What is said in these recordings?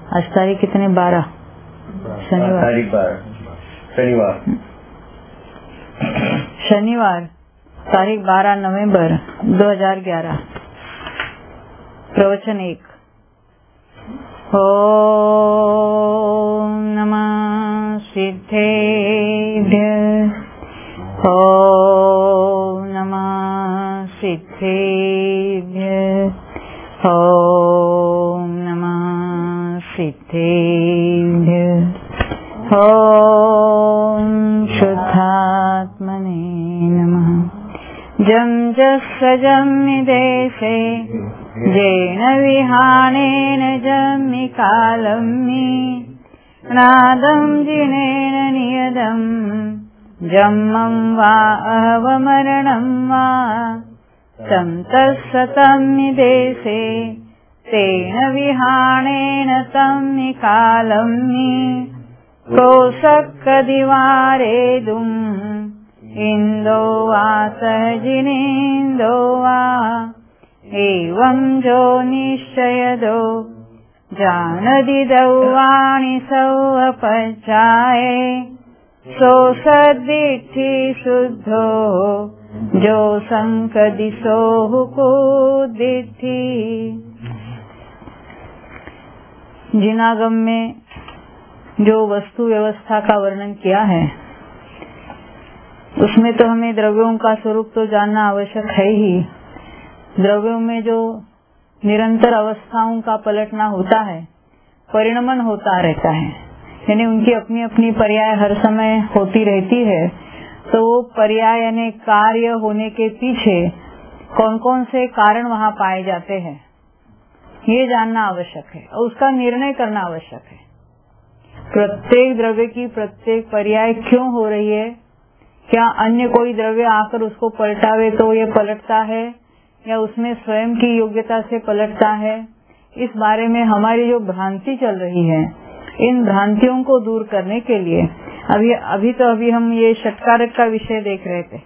आज तारीख कितने? 12 शनिवार। शनिवार तारीख 12 नवंबर 2011। प्रवचन 1। ओम नमः सिद्धेभ्यः। ओम नमः सिद्धेभ्यः। ओम नमः सिद्धेभ्यः। ओम शुद्धात्मने नमः। जं जस्सजं निदेशे येन विहानेन जम्मि कालम्मि नादं जिनेन नियदं जम्मं वा अहवमरणं वा तं तत्सतं निदेशे तेन विहानेन तं निकालम्मि कोशक्कदिवारेदुम् इन्दो वा सहजिनेन्दो वा एवं जो निश्चयदो जानदिदौ वाणि सौपचाये सो सद्दिठि शुद्धो जो संकदिशो हुकुदिठि। जिनागम में जो वस्तु व्यवस्था का वर्णन किया है उसमें तो हमें द्रव्यों का स्वरूप तो जानना आवश्यक है ही। द्रव्यों में जो निरंतर अवस्थाओं का पलटना होता है, परिणमन होता रहता है, यानी उनकी अपनी अपनी पर्याय हर समय होती रहती है, तो वो पर्याय यानी कार्य होने के पीछे कौन कौन से कारण वहाँ पाए जाते हैं ये जानना आवश्यक है और उसका निर्णय करना आवश्यक है। प्रत्येक द्रव्य की प्रत्येक पर्याय क्यों हो रही है? क्या अन्य कोई द्रव्य आकर उसको पलटावे तो ये पलटता है या उसमें स्वयं की योग्यता से पलटता है? इस बारे में हमारी जो भ्रांति चल रही है, इन भ्रांतियों को दूर करने के लिए अभी हम ये षटकारक का विषय देख रहे थे।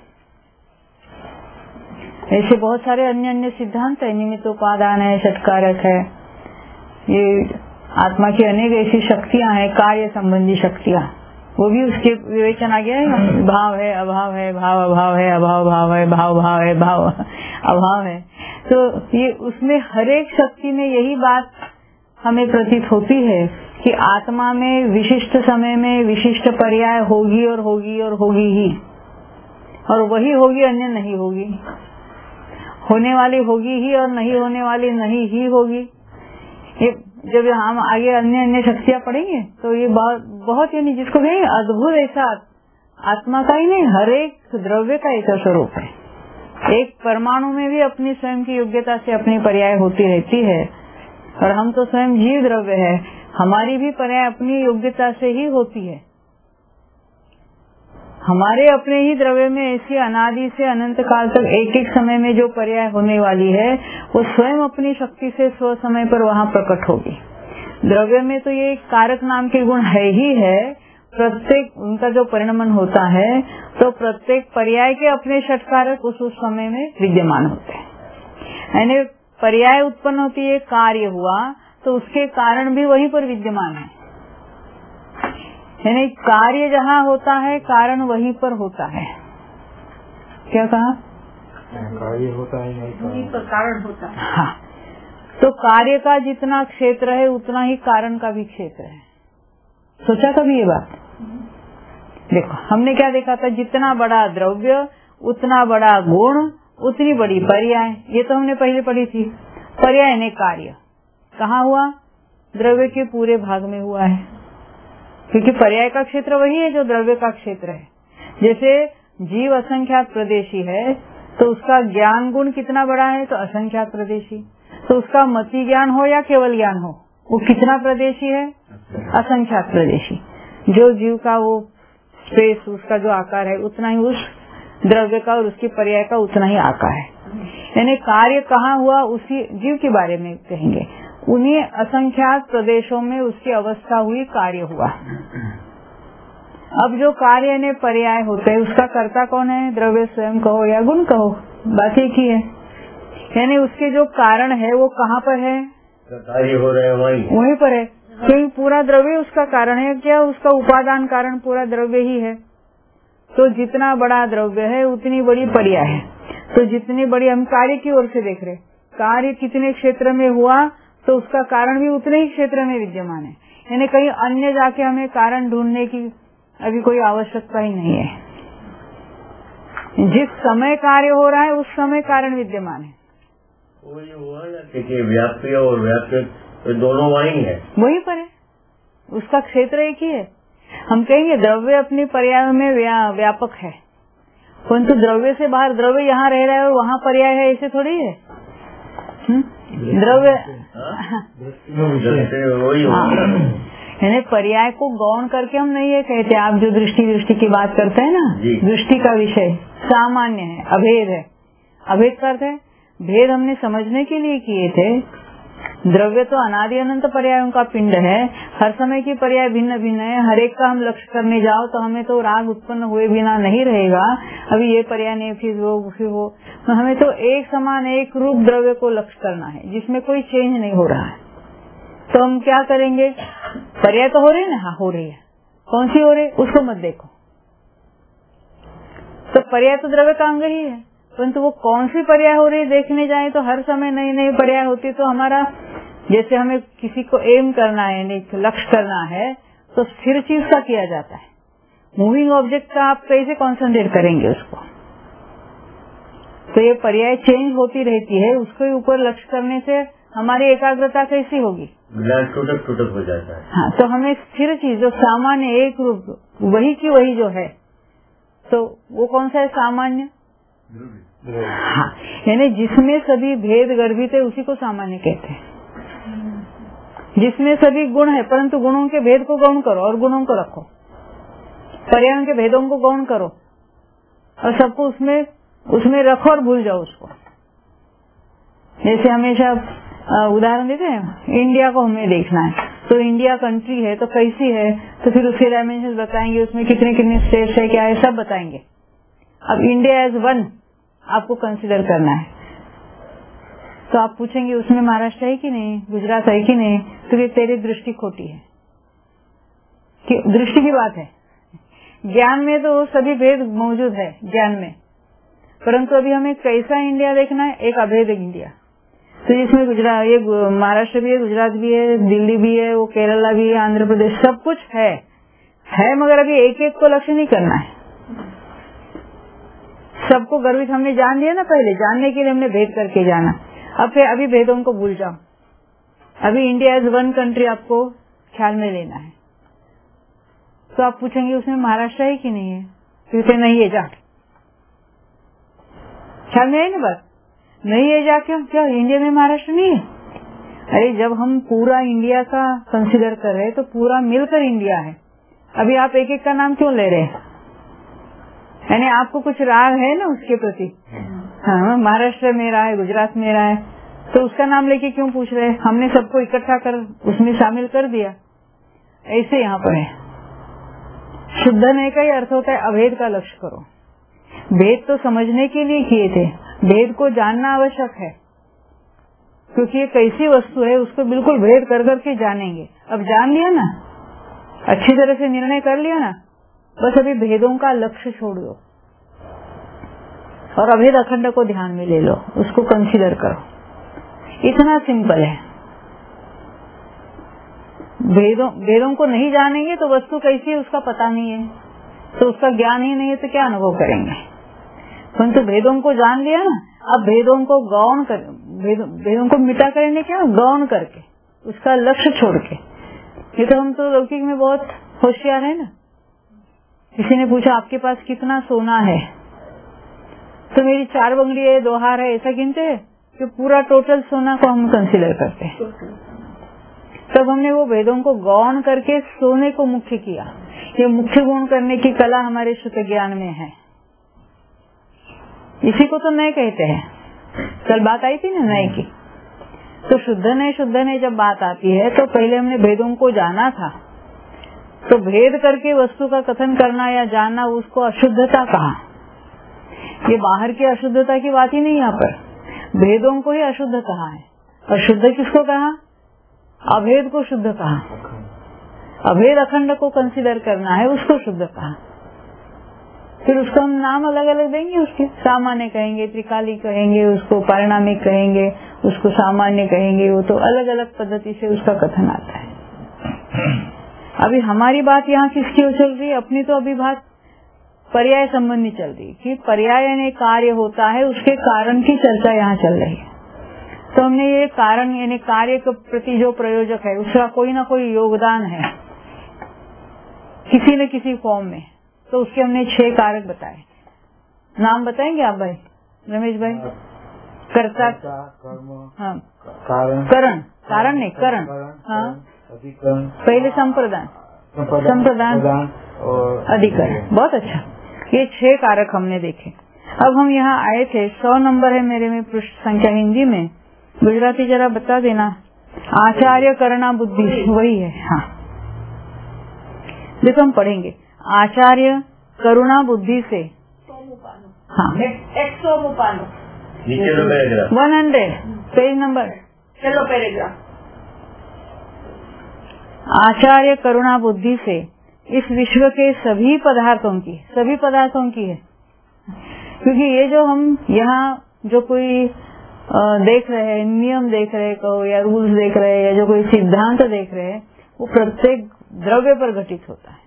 ऐसे बहुत सारे अन्य सिद्धांत है, निमित्तोपादान है, षटकारक है, ये आत्मा की अनेक ऐसी शक्तियां हैं, कार्य संबंधी शक्तियां, वो भी उसके विवेचन आ गया है। भाव है, अभाव है, भाव अभाव है, अभाव भाव है, भाव भाव है, भाव अभाव है। तो ये उसमें हर एक शक्ति में यही बात हमें प्रतीत होती है कि आत्मा में विशिष्ट समय में विशिष्ट पर्याय होगी और होगी और होगी ही, और वही होगी, अन्य नहीं होगी। होने वाली होगी ही और नहीं होने वाली नहीं ही होगी। ये जब हम आगे अन्य शक्तियां पढ़ेंगे तो ये बहुत यानी जिसको कहेंगे अद्भुत ऐसा आत्मा का ही नहीं, हर एक द्रव्य का ऐसा स्वरूप है। एक परमाणु में भी अपनी स्वयं की योग्यता से अपनी पर्याय होती रहती है, और हम तो स्वयं जीव द्रव्य है, हमारी भी पर्याय अपनी योग्यता से ही होती है। हमारे अपने ही द्रव्य में ऐसी अनादि से अनंत काल तक एक एक समय में जो पर्याय होने वाली है वो स्वयं अपनी शक्ति से स्व समय पर वहाँ प्रकट होगी। द्रव्य में तो ये कारक नाम के गुण है ही है, प्रत्येक उनका जो परिणमन होता है तो प्रत्येक पर्याय के अपने षटकारक उस समय में विद्यमान होते हैं। यानी पर्याय उत्पन्न होती है, कार्य हुआ तो उसके कारण भी वहीं पर विद्यमान है। यानी कार्य जहाँ होता है कारण वहीं पर होता है। क्या कहा? कार्य होता है वहीं पर कारण होता है। हाँ, तो कार्य का जितना क्षेत्र है उतना ही कारण का भी क्षेत्र है। सोचा कभी ये बात? देखो हमने क्या देखा था, जितना बड़ा द्रव्य उतना बड़ा गुण उतनी बड़ी पर्याय। ये तो हमने पहले पढ़ी थी। पर्याय ने कार्य कहाँ हुआ? द्रव्य के पूरे भाग में हुआ है, क्योंकि पर्याय का क्षेत्र वही है जो द्रव्य का क्षेत्र है। जैसे जीव असंख्यात प्रदेशी है तो उसका ज्ञान गुण कितना बड़ा है? तो असंख्यात प्रदेशी। तो उसका मति ज्ञान हो या केवल ज्ञान हो, वो कितना प्रदेशी है? असंख्यात प्रदेशी। जो जीव का वो स्पेस, उसका जो आकार है उतना ही उस द्रव्य का और उसकी पर्याय का उतना ही आकार है। यानी कार्य कहाँ हुआ उसी जीव के बारे में कहेंगे। उन्हीं असंख्यात प्रदेशों में उसकी अवस्था हुई, कार्य हुआ। अब जो कार्य ने पर्याय होते हैं उसका कर्ता कौन है? द्रव्य स्वयं कहो या गुण कहो, बात एक ही है। यानी उसके जो कारण है वो कहाँ पर है? कार्य हो रहे हैं वहीं पर है। क्योंकि पूरा द्रव्य उसका कारण है, क्या उसका उपादान कारण पूरा द्रव्य ही है। तो जितना बड़ा द्रव्य है उतनी बड़ी पर्याय है। तो जितनी बड़ी, हम कार्य की ओर से देख रहे, कार्य कितने क्षेत्र में हुआ तो उसका कारण भी उतने ही क्षेत्र में विद्यमान है। यानी कहीं अन्य जाके हमें कारण ढूंढने की अभी कोई आवश्यकता ही नहीं है। जिस समय कार्य हो रहा है उस समय कारण विद्यमान है। वो ये हुआ ना कि व्याप्य और व्याप्य दोनों वही है, वही पर है, उसका क्षेत्र एक ही है। हम कहेंगे द्रव्य अपनी पर्याय में व्यापक है, परंतु द्रव्य से बाहर, द्रव्य यहाँ रह रहा है और वहाँ पर्याय है, ऐसे थोड़ी है। द्रव्य वही यानी पर्याय को गौण करके हम नहीं ये कहते। आप जो दृष्टि की बात करते हैं ना, दृष्टि का विषय सामान्य है, अभेद है। अभेद का अर्थ है भेद हमने समझने के लिए किए थे। द्रव्य तो अनादि अनंत पर्यायों का पिंड है, हर समय की पर्याय भिन्न भिन्न है। हर एक का हम लक्ष्य करने जाओ तो हमें तो राग उत्पन्न हुए बिना नहीं रहेगा। अभी ये पर्याय नहीं, फिर वो, तो हमें तो एक समान एक रूप द्रव्य को लक्ष्य करना है जिसमें कोई चेंज नहीं हो रहा है। तो हम क्या करेंगे, पर्याय तो हो रही है ना, हाँ हो रही है, कौन सी हो रही है उसको मत देखो। तो पर्याय तो द्रव्य का अंग ही है, परंतु वो कौन सी पर्याय हो रही है देखने जाए तो हर समय नई नई पर्याय होती। तो हमारा, जैसे हमें किसी को एम करना है, लक्ष्य करना है, तो स्थिर चीज का किया जाता है। मूविंग ऑब्जेक्ट का आप कैसे कॉन्सेंट्रेट करेंगे उसको। तो ये पर्याय चेंज होती रहती है, उसके ऊपर लक्ष्य करने से हमारी एकाग्रता कैसी होगी, टूटक हो जाता है। हाँ, तो हमें स्थिर चीज जो सामान्य एक रूप वही की वही जो है, तो वो कौन सा है, सामान्य। हाँ, यानी जिसमें सभी भेद गर्भित है उसी को सामान्य कहते हैं। जिसमें सभी गुण है, परंतु गुणों के भेद को गौण करो और गुणों को रखो, पर्यायों के भेदों को गौण करो और सबको उसमें रखो और भूल जाओ उसको। जैसे हमेशा उदाहरण देते हैं, इंडिया को हमें देखना है तो इंडिया कंट्री है तो कैसी है, तो फिर उसके डायमेंशन बताएंगे, उसमें कितने कितने स्टेट्स है, क्या है, सब बताएंगे। अब इंडिया एज वन आपको कंसिडर करना है तो आप पूछेंगे उसमें महाराष्ट्र है कि नहीं, गुजरात है कि नहीं, तो ये तेरी दृष्टि खोटी है। कि दृष्टि की बात है, ज्ञान में तो सभी भेद मौजूद है ज्ञान में, परंतु अभी हमें कैसा इंडिया देखना है, एक अभेद इंडिया। तो जिसमें गुजरात, ये महाराष्ट्र भी है, गुजरात भी है, दिल्ली भी है, वो केरला भी है, आंध्र प्रदेश, सब कुछ है, मगर अभी एक एक को लक्ष्य नहीं करना है। सबको गर्वित हमने जान लिया ना, पहले जानने के लिए हमने भेद करके जाना। अब फिर अभी भेदों को भूल जाओ, अभी इंडिया एज वन कंट्री आपको ख्याल में लेना है। तो आप पूछेंगे उसमें महाराष्ट्र है कि नहीं है, तो नहीं है, जा ख्याल में है ना, बात नहीं है, जा क्या इंडिया में महाराष्ट्र नहीं है। अरे जब हम पूरा इंडिया का कंसिडर कर रहे हैं तो पूरा मिलकर इंडिया है। अभी आप एक एक का नाम क्यों ले रहे हैं, यानी आपको कुछ राग है ना उसके प्रति। हाँ, महाराष्ट्र मेरा है, गुजरात मेरा है, तो उसका नाम लेके क्यों पूछ रहे हैं। हमने सबको इकट्ठा कर उसमें शामिल कर दिया। ऐसे यहाँ पर है, शुद्ध नहीं का ही अर्थ होता है अभेद का लक्ष्य करो। भेद तो समझने के लिए किए थे, भेद को जानना आवश्यक है, क्योंकि ये कैसी वस्तु है उसको बिल्कुल भेद कर करके जानेंगे। अब जान लिया ना, अच्छी तरह से निर्णय कर लिया ना, बस अभी भेदों का लक्ष्य छोड़ दो और अभेद अखंड को ध्यान में ले लो, उसको कंसीडर करो। इतना सिंपल है। भेदों को नहीं जानेंगे तो वस्तु कैसी है उसका पता नहीं है, तो उसका ज्ञान ही नहीं है तो क्या अनुभव करेंगे। परंतु भेदों को जान लिया ना, अब भेदों को गौण कर, भेदों को मिटा करने क्या, गौण करके उसका लक्ष्य छोड़ के। ये तो हम तो लौकिक में बहुत होशियार है ना। किसी ने पूछा आपके पास कितना सोना है, तो मेरी 4 बंगली है, 2 हार है, ऐसा गिनते हैं कि पूरा टोटल सोना को हम कंसीडर करते हैं। तब हमने वो भेदों को गौण करके सोने को मुख्य किया। ये मुख्य गुण करने की कला हमारे शुद्ध ज्ञान में है। इसी को तो नए कहते हैं। कल बात आई थी ना नए की, तो शुद्ध नए जब बात आती है तो पहले हमने भेदों को जाना था, तो भेद करके वस्तु का कथन करना या जानना, उसको अशुद्धता कहा। ये बाहर की अशुद्धता की बात ही नहीं, यहाँ पर भेदों को ही अशुद्ध कहा है। और शुद्ध किसको कहा, अभेद को शुद्ध कहा, अभेद अखंड को कंसीडर करना है, उसको शुद्ध कहा। फिर उसको हम नाम अलग अलग देंगे, उसके सामान्य कहेंगे, त्रिकाली कहेंगे, उसको परिणामिक कहेंगे, उसको सामान्य कहेंगे, वो तो अलग अलग पद्धति से उसका कथन आता है। अभी हमारी बात यहाँ किसकी ओर चल रही है? अपनी तो अभी बात पर्याय संबंधी चल रही है कि पर्याय यानी कार्य होता है, उसके कारण की चर्चा यहाँ चल रही है। तो हमने ये कारण यानी कार्य के प्रति जो प्रयोजक है उसका कोई ना कोई योगदान है किसी न किसी फॉर्म में, तो उसके हमने 6 कारक बताए। नाम बताएंगे आप भाई, रमेश भाई? कर्ता, हाँ, कारण नहीं, करण, हाँ, पहले संप्रदान और अधिकरण। बहुत अच्छा, ये 6 कारक हमने देखे। अब हम यहाँ आए थे, 100 नंबर है मेरे में पृष्ठ संख्या हिंदी में, गुजराती जरा बता देना। आचार्य करुणा बुद्धि, वही है। हाँ, देखो हम पढ़ेंगे। आचार्य करुणा बुद्धि से, हाँ, 100 पेज नंबर, चलो पैराग्राफ। आचार्य करुणा बुद्धि से इस विश्व के सभी पदार्थों की है, क्योंकि ये जो हम यहाँ जो कोई देख रहे हैं, नियम देख रहे कहो या रूल्स देख रहे हैं या जो कोई सिद्धांत देख रहे हैं, वो प्रत्येक द्रव्य पर घटित होता है।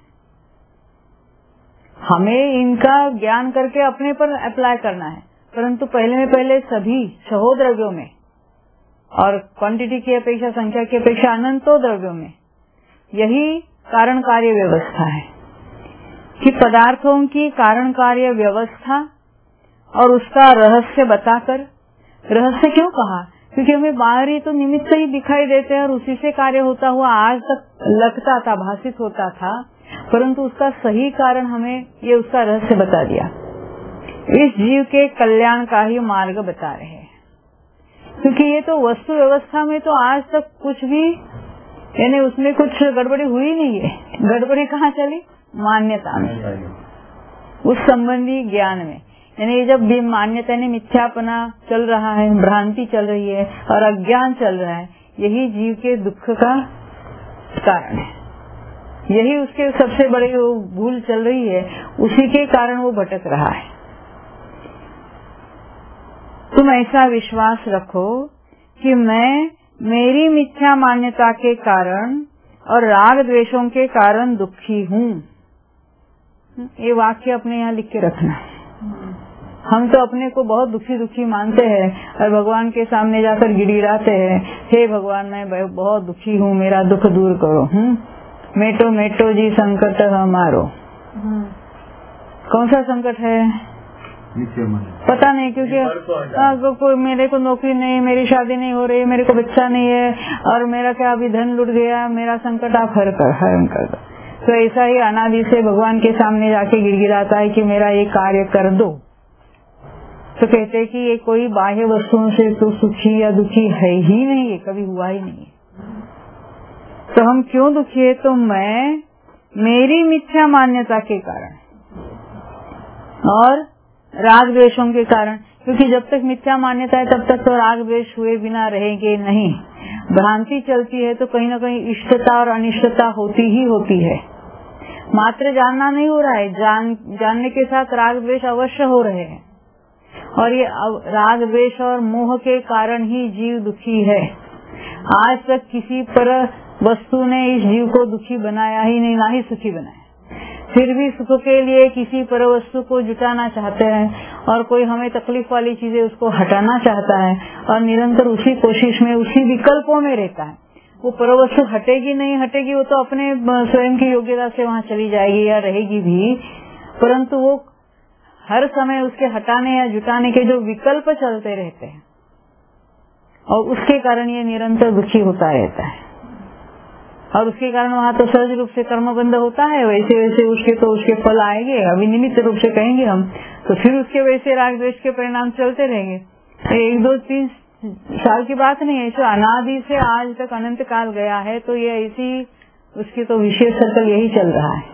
हमें इनका ज्ञान करके अपने पर अप्लाई करना है, परंतु पहले सभी 6 द्रव्यों में और क्वांटिटी की अपेक्षा, संख्या की अपेक्षा अनंतों द्रव्यों में यही कारण कार्य व्यवस्था है कि पदार्थों की कारण कार्य व्यवस्था और उसका रहस्य बताकर, रहस्य क्यों कहा? क्योंकि हमें बाहरी तो निमित्त ही दिखाई देते हैं और उसी से कार्य होता हुआ आज तक लगता था, भाषित होता था, परंतु उसका सही कारण हमें ये उसका रहस्य बता दिया। इस जीव के कल्याण का ही मार्ग बता रहे हैं, क्योंकि ये तो वस्तु व्यवस्था में तो आज तक कुछ भी यानी उसमें कुछ गड़बड़ी हुई नहीं है। गड़बड़ी कहाँ चली? मान्यता में, उस संबंधी ज्ञान में। यानी जब भी मान्यता ने मिथ्यापना चल रहा है, भ्रांति चल रही है और अज्ञान चल रहा है, यही जीव के दुख का कारण है, यही उसके सबसे बड़ी भूल चल रही है, उसी के कारण वो भटक रहा है। तुम ऐसा विश्वास रखो कि मैं मेरी मिथ्या मान्यता के कारण और राग द्वेषों के कारण दुखी हूँ। ये वाक्य अपने यहाँ लिख के रखना है। हम तो अपने को बहुत दुखी मानते हैं और भगवान के सामने जाकर गिड़गिड़ाते हैं, हे भगवान मैं बहुत दुखी हूँ, मेरा दुख दूर करो। मेटो जी संकट हमारो। कौन सा संकट है पता नहीं, क्योंकि कोई मेरे को नौकरी नहीं, मेरी शादी नहीं हो रही, मेरे को बच्चा नहीं है और मेरा क्या अभी धन लुट गया, मेरा संकट आप हरण कर दो। तो ऐसा ही अनादि से भगवान के सामने जाके गिड़गिड़ाता है कि मेरा ये कार्य कर दो। तो कहते हैं कि ये कोई बाह्य वस्तुओं से तो सुखी या दुखी है ही नहीं, ये कभी हुआ ही नहीं है। तो हम क्यों दुखी है? तो मैं मेरी मिथ्या मान्यता के कारण और राग द्वेषों के कारण, क्योंकि जब तक मिथ्या मान्यता है तब तक तो राग द्वेष हुए बिना रहेंगे नहीं। भ्रांति चलती है तो कहीं न कहीं इष्टता और अनिष्टता होती ही होती है। मात्र जानना नहीं हो रहा है, जानने के साथ राग द्वेष अवश्य हो रहे हैं और ये राग द्वेष और मोह के कारण ही जीव दुखी है। आज तक किसी पर वस्तु ने इस जीव को दुखी बनाया ही नहीं, ना ही सुखी बनाया। फिर भी सुख के लिए किसी पर वस्तु को जुटाना चाहते हैं और कोई हमें तकलीफ वाली चीजें उसको हटाना चाहता है और निरंतर उसी कोशिश में, उसी विकल्पों में रहता है। वो परवस्तु हटेगी नहीं हटेगी, वो तो अपने स्वयं की योग्यता से वहाँ चली जाएगी या रहेगी भी, परंतु वो हर समय उसके हटाने या जुटाने के जो विकल्प चलते रहते हैं और उसके कारण ये निरंतर दुखी होता रहता है। और उसके कारण वहाँ तो सहज रूप से कर्म बंध होता है, वैसे वैसे उसके फल आएंगे। अभी निमित्त रूप से कहेंगे हम, तो फिर उसके वैसे राग द्वेष के परिणाम चलते रहेंगे। 1, 2, 3 साल की बात नहीं है, जो अनादि से आज तक अनंत काल गया है, तो ये ऐसी उसकी तो विशेष सर्कल यही चल रहा है।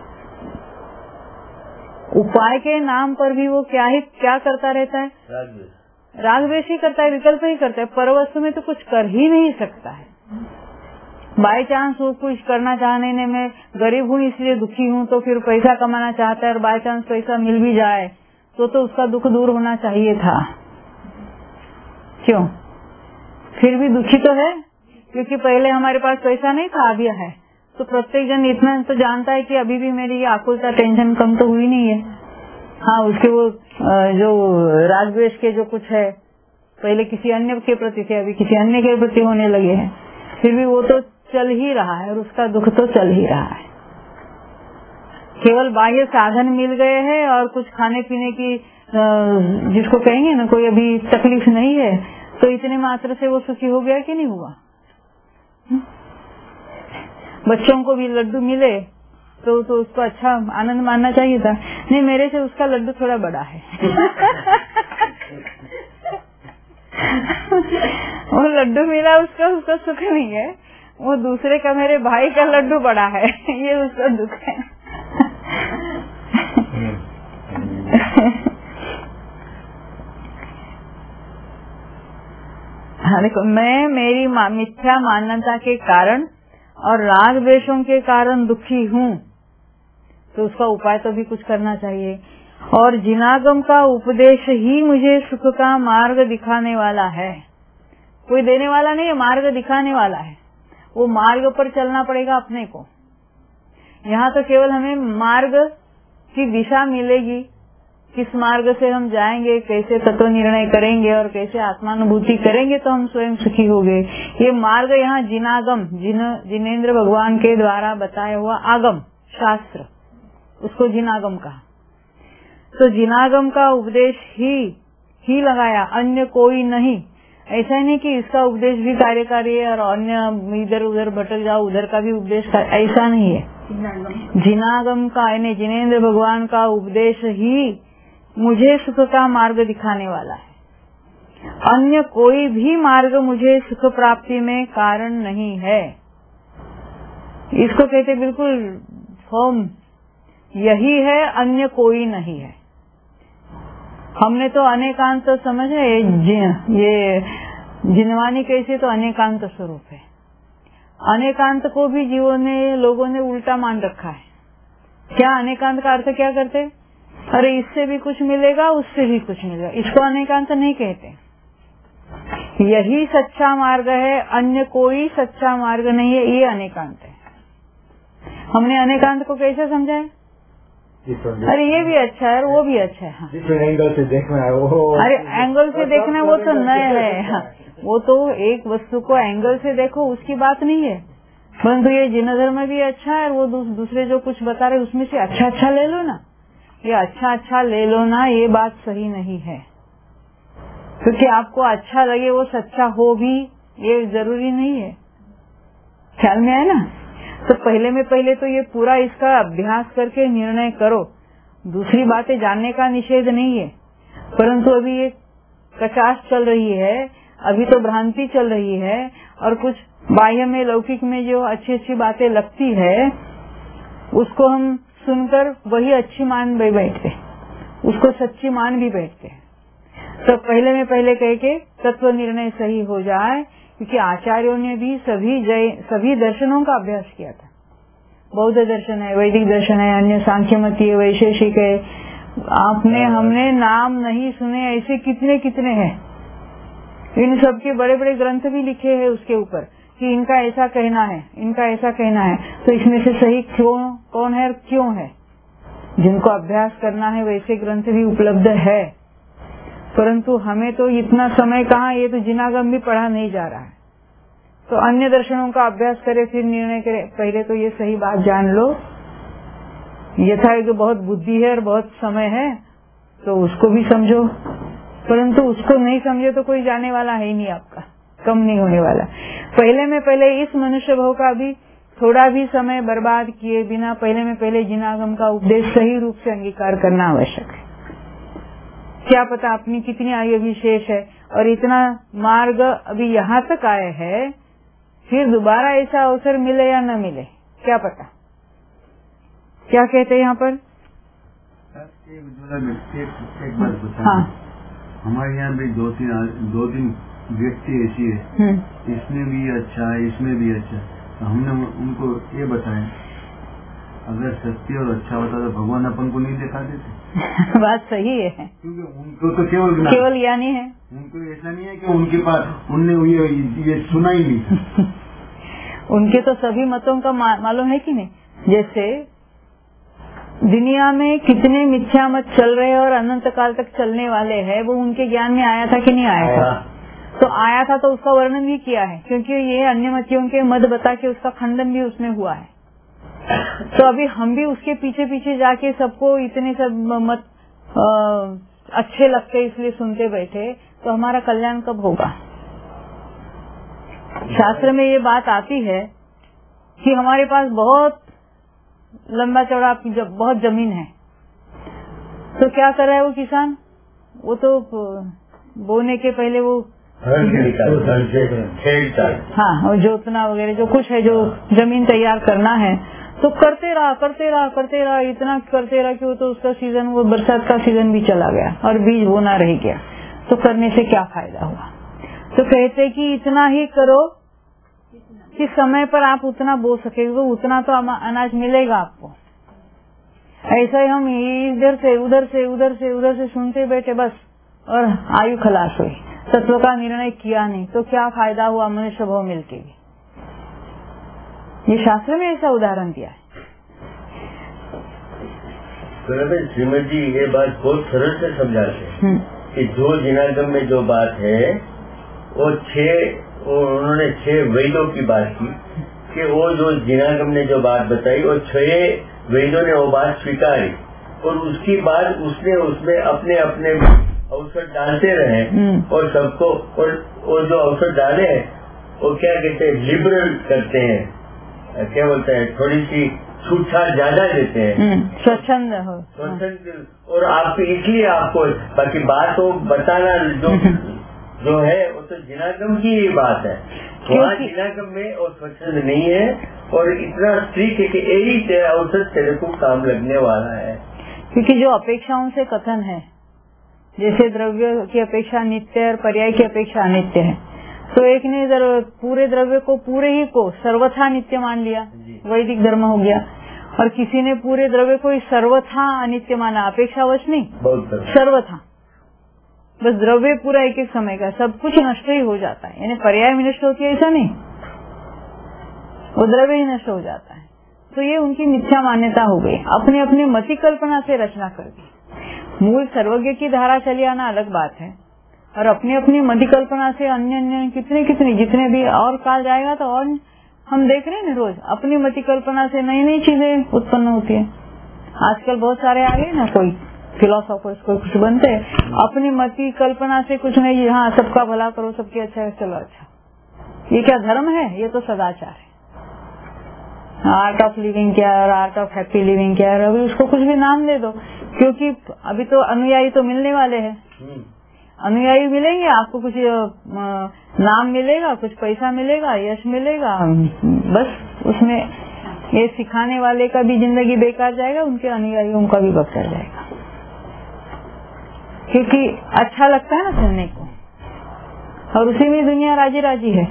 उपाय के नाम पर भी वो क्या करता रहता है? राग द्वेष ही करता है, विकल्प ही करता है। परवस्तु में तो कुछ कर ही नहीं सकता है। बाई चांस वो कुछ करना चाहने ने मैं गरीब हूँ इसलिए दुखी हूँ, तो फिर पैसा कमाना चाहता है और बाई चांस पैसा मिल भी जाए तो उसका दुख दूर होना चाहिए था। क्यों? फिर भी दुखी तो है, क्योंकि पहले हमारे पास पैसा नहीं था, अभी है। तो प्रत्येक जन इतना तो जानता है कि अभी भी मेरी ये आकुलता टेंशन कम तो हुई नहीं है। हाँ, उसके वो जो राग द्वेष के जो कुछ है, पहले किसी अन्य के प्रति थे, अभी किसी अन्य के प्रति होने लगे हैं, फिर भी वो तो चल ही रहा है और उसका दुख तो चल ही रहा है। केवल बाह्य साधन मिल गए हैं और कुछ खाने पीने की जिसको कहेंगे ना कोई अभी तकलीफ नहीं है, तो इतने मात्र से वो सुखी हो गया कि नहीं हुआ? बच्चों को भी लड्डू मिले तो उसको अच्छा आनंद मानना चाहिए था। नहीं, मेरे से उसका लड्डू थोड़ा बड़ा है। वो लड्डू मिला उसका सुख नहीं है, वो दूसरे का मेरे भाई का लड्डू बड़ा है, ये उसका दुख है। देखो, मैं मेरी मिथ्या मान्यता के कारण और राग द्वेषों के कारण दुखी हूँ, तो उसका उपाय तो भी कुछ करना चाहिए। और जिनागम का उपदेश ही मुझे सुख का मार्ग दिखाने वाला है। कोई देने वाला नहीं है, मार्ग दिखाने वाला है। वो मार्ग पर चलना पड़ेगा अपने को। यहाँ तो केवल हमें मार्ग की दिशा मिलेगी, किस मार्ग से हम जाएंगे, कैसे तत्व निर्णय करेंगे और कैसे आत्मानुभूति करेंगे तो हम स्वयं सुखी होंगे। ये मार्ग यहाँ जिनागम, जिनेन्द्र भगवान के द्वारा बताया हुआ आगम शास्त्र, उसको जिनागम कहा। तो जिनागम का उपदेश ही लगाया, अन्य कोई नहीं। ऐसा ही नहीं कि इसका उपदेश भी कार्यकारी है और अन्य इधर उधर भटक जाओ, उधर का भी उपदेश, ऐसा नहीं है। जिनागम का यानी जिनेन्द्र भगवान का उपदेश ही मुझे सुख का मार्ग दिखाने वाला है। अन्य कोई भी मार्ग मुझे सुख प्राप्ति में कारण नहीं है। इसको कहते बिल्कुल फर्म, यही है, अन्य कोई नहीं है। हमने तो अनेकांत समझे, ये जिनवानी कैसे तो अनेकांत स्वरूप है। अनेकांत को भी लोगों ने उल्टा मान रखा है। क्या अनेकांत का अर्थ क्या करते? अरे इससे भी कुछ मिलेगा, उससे भी कुछ मिलेगा, इसको अनेकांत नहीं कहते। यही सच्चा मार्ग है, अन्य कोई सच्चा मार्ग नहीं है, ये अनेकांत है। हमने अनेकांत को कैसे समझा है? अरे ये भी अच्छा है और वो भी अच्छा है। हाँ, एंगल से देखना है वो। अरे एंगल से देखना वो तो नए है। हाँ, वो तो एक वस्तु को एंगल से देखो उसकी बात नहीं है, परंतु ये जिन धर्म में भी अच्छा है, वो दूसरे जो कुछ बता रहे उसमें से अच्छा ले लो ना। ये अच्छा ले लो ना, ये बात सही नहीं है, क्योंकि आपको अच्छा लगे वो सच्चा हो भी ये जरूरी नहीं है। ख्याल में आया ना? तो पहले तो ये पूरा इसका अभ्यास करके निर्णय करो। दूसरी बातें जानने का निषेध नहीं है, परंतु अभी ये कचास चल रही है, अभी तो भ्रांति चल रही है और कुछ बाह्य में लौकिक में जो अच्छी बातें लगती है उसको हम सुनकर वही अच्छी मान बैठते, उसको सच्ची मान भी बैठते। तो पहले कह के तत्व निर्णय सही हो जाए, क्योंकि आचार्यों ने भी सभी दर्शनों का अभ्यास किया था। बौद्ध दर्शन है, वैदिक दर्शन है, अन्य सांख्यमती है, वैशेषिक है, हमने नाम नहीं सुने ऐसे कितने हैं। इन सब के बड़े ग्रंथ भी लिखे हैं उसके ऊपर कि इनका ऐसा कहना है, इनका ऐसा कहना है। तो इसमें से सही कौन है और क्यों है? जिनको अभ्यास करना है वैसे ग्रंथ भी उपलब्ध है, परंतु हमें तो इतना समय कहाँ, ये तो जिनागम भी पढ़ा नहीं जा रहा है। तो अन्य दर्शनों का अभ्यास करे फिर निर्णय करे। पहले तो ये सही बात जान लो, यथा कि बहुत बुद्धि है और बहुत समय है तो उसको भी समझो, परंतु उसको नहीं समझे तो कोई जाने वाला है ही नहीं, आपका कम नहीं होने वाला। पहले इस मनुष्य भाव का भी थोड़ा भी समय बर्बाद किए बिना पहले जिनागम का उपदेश सही रूप से अंगीकार करना आवश्यक है। क्या पता अपनी कितनी आयु विशेष है और इतना मार्ग अभी यहाँ तक आए है, फिर दोबारा ऐसा अवसर मिले या न मिले, क्या पता। क्या कहते हैं यहाँ पर? एक बात बता। हाँ, हमारे यहाँ भी दो तीन व्यक्ति ऐसी है, इसमें भी अच्छा है, इसमें भी अच्छा है, तो हमने उनको ये बताया, अगर सत्य और अच्छा होता तो भगवान अपन को नहीं दिखा देते। बात सही है, क्योंकि उनको तो केवल ज्ञानी है, उनको ऐसा नहीं है कि उनके पास उनने ये सुना ही नहीं। उनके तो सभी मतों का मालूम है कि नहीं। जैसे दुनिया में कितने मिथ्या मत चल रहे हैं और अनंत काल तक चलने वाले हैं, वो उनके ज्ञान में आया था कि नहीं आया था? तो आया था तो उसका वर्णन भी किया है, क्योंकि ये अन्य मतियों के मत बता के उसका खंडन भी उसमें हुआ है। तो अभी हम भी उसके पीछे पीछे जाके सबको इतने सब मत अच्छे लगते इसलिए सुनते बैठे, तो हमारा कल्याण कब होगा? शास्त्र में ये बात आती है कि हमारे पास बहुत लंबा चौड़ा बहुत जमीन है, तो क्या कर रहा है वो किसान? वो तो बोने के पहले वो हाँ, और जोतना वगैरह जो कुछ है, जो जमीन तैयार करना है, तो करते रहा इतना करते रहा कि वो तो उसका सीजन, वो बरसात का सीजन भी चला गया और बीज बोना रह गया। तो करने से क्या फायदा हुआ? तो कहते कि इतना ही करो कि समय पर आप उतना बो सके, तो उतना तो अनाज मिलेगा आपको। ऐसा ही हम इधर से उधर से सुनते बैठे बस, और आयु खलास हुई, तत्व का निर्णय किया नहीं, तो क्या फायदा हुआ मनुष्य भाव मिलके भी? ये शास्त्र में ऐसा उदाहरण दिया है। श्रीमती जी ये बात बहुत सरल से समझाते हैं कि जो जिनागम में जो बात है वो उन्होंने 6 वेदों की बात की कि वो जो जिनागम ने जो बात बताई वो 6 वेदों ने वो बात स्वीकारी, और उसकी बाद उसने उसमें अपने अपने अवसर डालते रहे और सबको, और जो अवसर डाले हैं वो क्या कहते हैं, लिबरल करते हैं, क्या बोलते हैं, थोड़ी सी छूटछाट ज्यादा देते हैं, स्वच्छंद हो, और आपको इसलिए आपको बाकी बात तो बताना जो है वो तो जिनागम की ही बात है। वहाँ जिनागम में और स्वच्छंद नहीं है, और इतना स्ट्रिक्ट है कि यही अवसर तेरे को काम लगने वाला है। क्योंकि जो अपेक्षाओं से कथन है, जैसे द्रव्य की अपेक्षा नित्य और पर्याय की अपेक्षा अनित्य है, तो एक ने पूरे द्रव्य को पूरे ही को सर्वथा नित्य मान लिया, वैदिक धर्म हो गया, और किसी ने पूरे द्रव्य को सर्वथा अनित्य माना, अपेक्षावश नहीं, सर्वथा। बस द्रव्य पूरा एक एक समय का, सब कुछ नष्ट ही हो जाता है, यानी पर्याय में नष्ट होती है ऐसा नहीं, वो द्रव्य ही नष्ट हो जाता है। तो ये उनकी मिथ्या मान्यता हो गई, अपने अपने मति कल्पना से रचना कर दी। मूल सर्वज्ञ की धारा चली आना अलग बात है, और अपनी अपनी मति कल्पना से अन्य कितने जितने भी और काल जाएगा तो और हम देख रहे हैं ना, रोज अपनी मति कल्पना से नई नई चीजें उत्पन्न होती है। आजकल बहुत सारे आ गए ना, कोई फिलोसोफर्स कोई कुछ बनते हैं अपनी मति कल्पना से, कुछ नहीं, हाँ सबका भला करो, सबकी अच्छा है, चलो अच्छा। ये क्या धर्म है? ये तो सदाचार है। आर्ट ऑफ लिविंग क्या है और आर्ट ऑफ हैप्पी लिविंग क्या है, अभी उसको कुछ भी नाम दे दो, क्योंकि अभी तो अनुयायी तो मिलने वाले हैं, अनुयायी मिलेंगे, आपको कुछ नाम मिलेगा, कुछ पैसा मिलेगा, यश मिलेगा, बस उसमें ये सिखाने वाले का भी जिंदगी बेकार जाएगा, उनके अनुयायियों का भी बख्शा जाएगा, क्योंकि अच्छा लगता है ना सुनने को, और उसी में दुनिया राजी राजी है।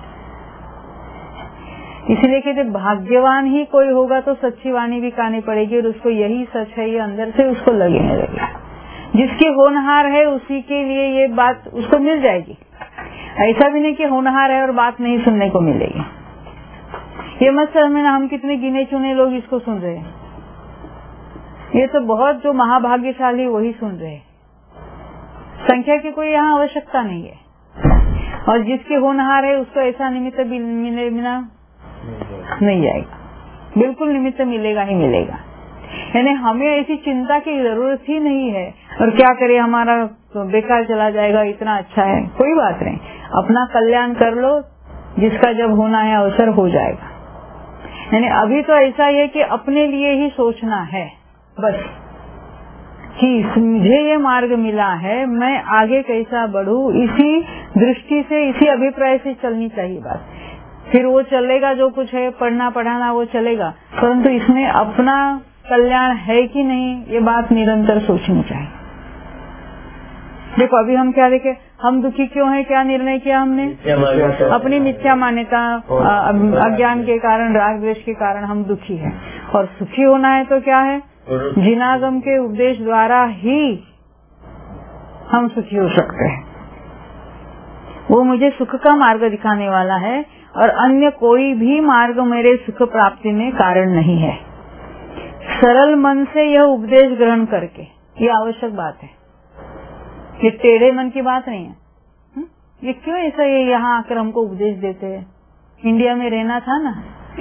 इसलिए कहते भाग्यवान ही कोई होगा तो सच्ची वाणी भी कहनी पड़ेगी, और उसको यही सच है ये अंदर से उसको लगने लगेगा। जिसकी होनहार है उसी के लिए ये बात उसको मिल जाएगी। ऐसा भी नहीं कि होनहार है और बात नहीं सुनने को मिलेगी। ये मत समझना हम कितने गिने चुने लोग इसको सुन रहे हैं, ये तो बहुत जो महाभाग्यशाली वही सुन रहे हैं, संख्या की कोई यहाँ आवश्यकता नहीं है। और जिसके होनहार है उसको ऐसा निमित्त मिलना नहीं जाएगा, बिल्कुल निमित्त मिलेगा ही मिलेगा। यानी हमें ऐसी चिंता की जरूरत ही नहीं है, और क्या करे हमारा बेकार चला जाएगा, इतना अच्छा है, कोई बात नहीं, अपना कल्याण कर लो, जिसका जब होना है अवसर हो जाएगा। यानी अभी तो ऐसा है कि अपने लिए ही सोचना है बस, कि मुझे ये मार्ग मिला है, मैं आगे कैसा बढ़ूं, इसी दृष्टि से, इसी अभिप्राय से चलनी चाहिए बात। फिर वो चलेगा, जो कुछ है पढ़ना पढ़ाना वो चलेगा, परंतु इसमें अपना कल्याण है कि नहीं ये बात निरंतर सोचनी चाहिए। देखो अभी हम क्या देखे, हम दुखी क्यों हैं? क्या निर्णय किया हमने? अपनी मिथ्या मान्यता, अज्ञान के कारण, राग द्वेष के कारण हम दुखी हैं। और सुखी होना है तो क्या है? जिनागम के उपदेश द्वारा ही हम सुखी हो सकते हैं। वो मुझे सुख का मार्ग दिखाने वाला है और अन्य कोई भी मार्ग मेरे सुख प्राप्ति में कारण नहीं है। सरल मन से यह उपदेश ग्रहण करके, ये आवश्यक बात है, ये टेढ़े मन की बात नहीं है। ये क्यों ऐसा ये यहाँ आकर हमको उपदेश देते हैं? इंडिया में रहना था ना।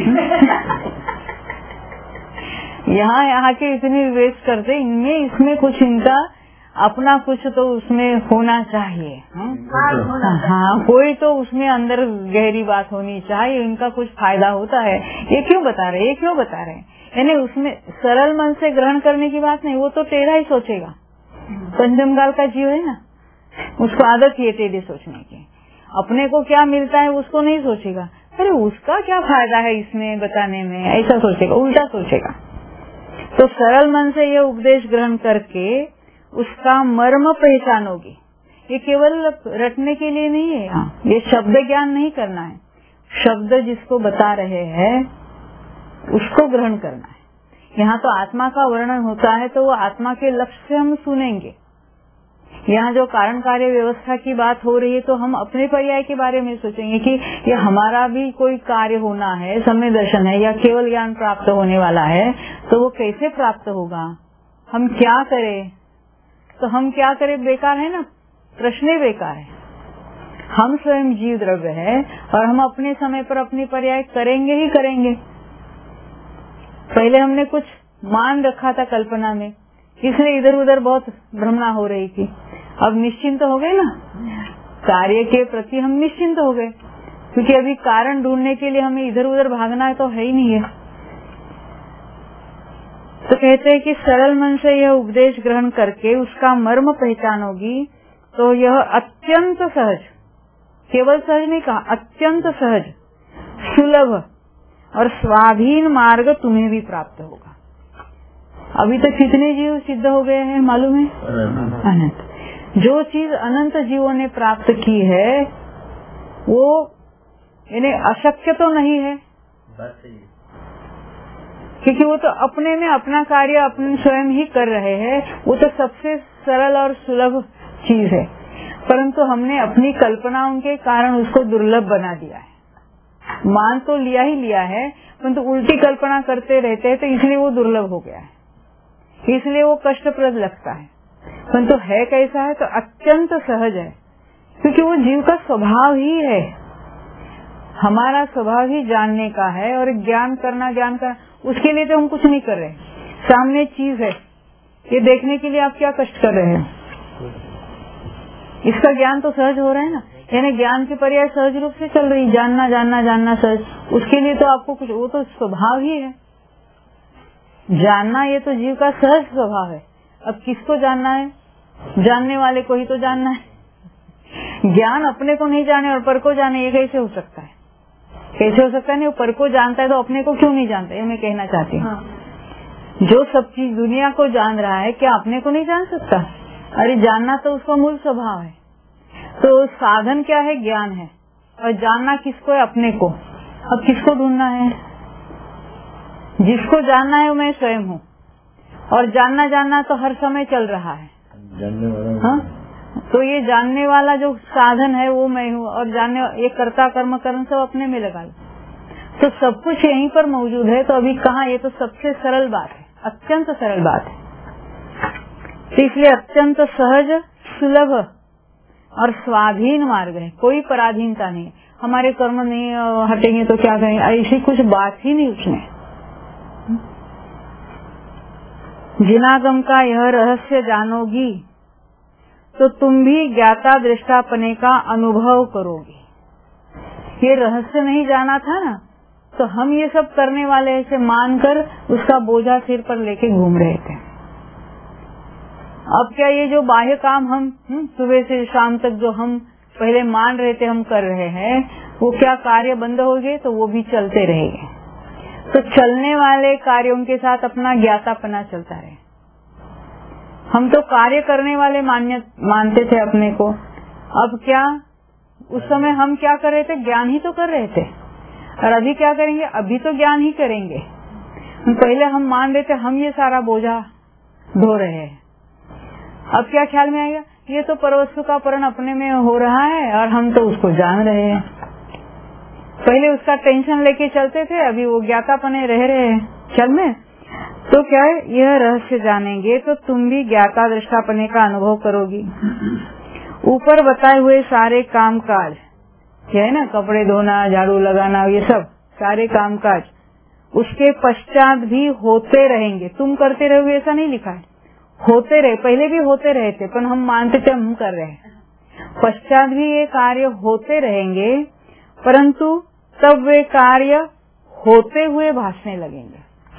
यहाँ आके इतनी वेस्ट करते, इनमें इसमें कुछ इनका अपना कुछ तो उसमें होना चाहिए। हाँ, कोई तो उसमें अंदर गहरी बात होनी चाहिए, इनका कुछ फायदा होता है। ये क्यों बता रहे, ये क्यों बता रहे? यानी उसमें सरल मन से ग्रहण करने की बात नहीं, वो तो टेढ़ा ही सोचेगा। पंचमकाल का जीव है ना, उसको आदत है टेढ़े सोचने की। अपने को क्या मिलता है उसको नहीं सोचेगा, अरे उसका क्या फायदा है इसमें बताने में, ऐसा सोचेगा, उल्टा सोचेगा। तो सरल मन से यह उपदेश ग्रहण करके उसका मर्म पहचानोगी। ये केवल रटने के लिए नहीं है, यहाँ ये शब्द ज्ञान नहीं करना है। शब्द जिसको बता रहे हैं उसको ग्रहण करना है। यहाँ तो आत्मा का वर्णन होता है तो वो आत्मा के लक्ष्य से हम सुनेंगे। यहाँ जो कारण कार्य व्यवस्था की बात हो रही है तो हम अपने पर्याय के बारे में सोचेंगे कि ये हमारा भी कोई कार्य होना है, समय दर्शन है या केवल ज्ञान प्राप्त होने वाला है, तो वो कैसे प्राप्त होगा, हम क्या करें। तो हम क्या करें बेकार है ना, प्रश्न ही बेकार है। हम स्वयं जीव द्रव्य है और हम अपने समय पर अपनी पर्याय करेंगे ही करेंगे। पहले हमने कुछ मान रखा था कल्पना में, इसलिए इधर उधर बहुत भ्रमणा हो रही थी। अब निश्चिंत हो गए ना, कार्य के प्रति हम निश्चिंत हो गए, क्योंकि अभी कारण ढूंढने के लिए हमें इधर उधर भागना है तो है ही नहीं है। तो कहते हैं कि सरल मन से यह उपदेश ग्रहण करके उसका मर्म पहचानोगी तो यह अत्यंत सहज, केवल सहज नहीं कहा, अत्यंत सहज, सुलभ और स्वाधीन मार्ग तुम्हें भी प्राप्त होगा। अभी तक कितने जीव सिद्ध हो गए हैं मालूम है? अनंत। जो चीज अनंत जीवों ने प्राप्त की है वो इन्हें अशक्य तो नहीं है, क्योंकि वो तो अपने में अपना कार्य अपने स्वयं ही कर रहे हैं। वो तो सबसे सरल और सुलभ चीज है, परंतु हमने अपनी कल्पनाओं के कारण उसको दुर्लभ बना दिया है। मान तो लिया ही लिया है, परंतु उल्टी कल्पना करते रहते हैं तो इसलिए वो दुर्लभ हो गया है, इसलिए वो कष्टप्रद लगता है। परंतु है कैसा है? तो अत्यंत सहज है, क्योंकि वो जीव का स्वभाव ही है। हमारा स्वभाव ही जानने का है और ज्ञान करना, ज्ञान का, उसके लिए तो हम कुछ नहीं कर रहे। सामने चीज है, ये देखने के लिए आप क्या कष्ट कर रहे हैं? इसका ज्ञान तो सहज हो रहा है ना, यानी ज्ञान की पर्याय सहज रूप से चल रही, जानना जानना जानना सहज। उसके लिए तो आपको कुछ, वो तो स्वभाव ही है जानना, ये तो जीव का सहज स्वभाव है। अब किसको जानना है? जानने वाले को ही तो जानना है। ज्ञान अपने को नहीं जाने और पर को जाने, ये कैसे हो सकता है? कैसे हो सकता है? नहीं, वो पर को जानता है तो अपने को क्यों नहीं जानता, ये मैं कहना चाहती हूँ। जो सब चीज दुनिया को जान रहा है, क्या अपने को नहीं जान सकता? अरे जानना तो उसका मूल स्वभाव है। तो साधन क्या है? ज्ञान है। और जानना किसको है? अपने को। अब किसको ढूंढना है? जिसको जानना है वो मैं स्वयं हूँ, और जानना जानना तो हर समय चल रहा है। जानने वाला, हाँ, तो ये जानने वाला जो साधन है वो मैं हूँ, और जानने ये कर्ता कर्म कर्म सब अपने में लगा लो, तो सब कुछ यहीं पर मौजूद है। तो अभी कहाँ, ये तो सबसे सरल बात है, अत्यंत सरल बात है। तो इसलिए अत्यंत सहज, सुलभ और स्वाधीन मार्ग है, कोई पराधीनता नहीं। हमारे कर्म नहीं हटेंगे तो क्या करेंगे, ऐसी कुछ बात ही नहीं उसमें। जिनागम का यह रहस्य जानोगी तो तुम भी ज्ञाता दृष्टापने का अनुभव करोगे। ये रहस्य नहीं जाना था ना, तो हम ये सब करने वाले ऐसे मानकर उसका बोझा सिर पर लेके घूम रहे थे। अब क्या ये जो बाह्य काम हम सुबह से शाम तक जो हम पहले मान रहे थे हम कर रहे हैं, वो क्या कार्य बंद हो गए? तो वो भी चलते रहेंगे। तो चलने वाले कार्यों के साथ अपना ज्ञातापना चलता रहे। हम तो कार्य करने वाले मानते थे अपने को, अब क्या, उस समय हम क्या कर रहे थे? ज्ञान ही तो कर रहे थे। और अभी क्या करेंगे? अभी तो ज्ञान ही करेंगे। पहले हम मान रहे थे हम ये सारा बोझा ढो रहे हैं, अब क्या ख्याल में आएगा? ये तो परवस्तु का परण अपने में हो रहा है और हम तो उसको जान रहे हैं। पहले उसका टेंशन लेके चलते थे, अभी वो ज्ञातापने रह रहे हैं चल में। तो क्या है, यह रहस्य जानेंगे तो तुम भी ज्ञाता दृष्टापने का अनुभव करोगी। ऊपर बताए हुए सारे काम काज है ना, कपड़े धोना, झाड़ू लगाना, ये सब सारे काम काज उसके पश्चात भी होते रहेंगे। तुम करते रहोगे ऐसा नहीं लिखा है, होते रहे। पहले भी होते रहे थे पर हम मानते थे हम कर रहे हैं। पश्चात भी ये कार्य होते रहेंगे, परंतु तब वे कार्य होते हुए भासने लगेंगे।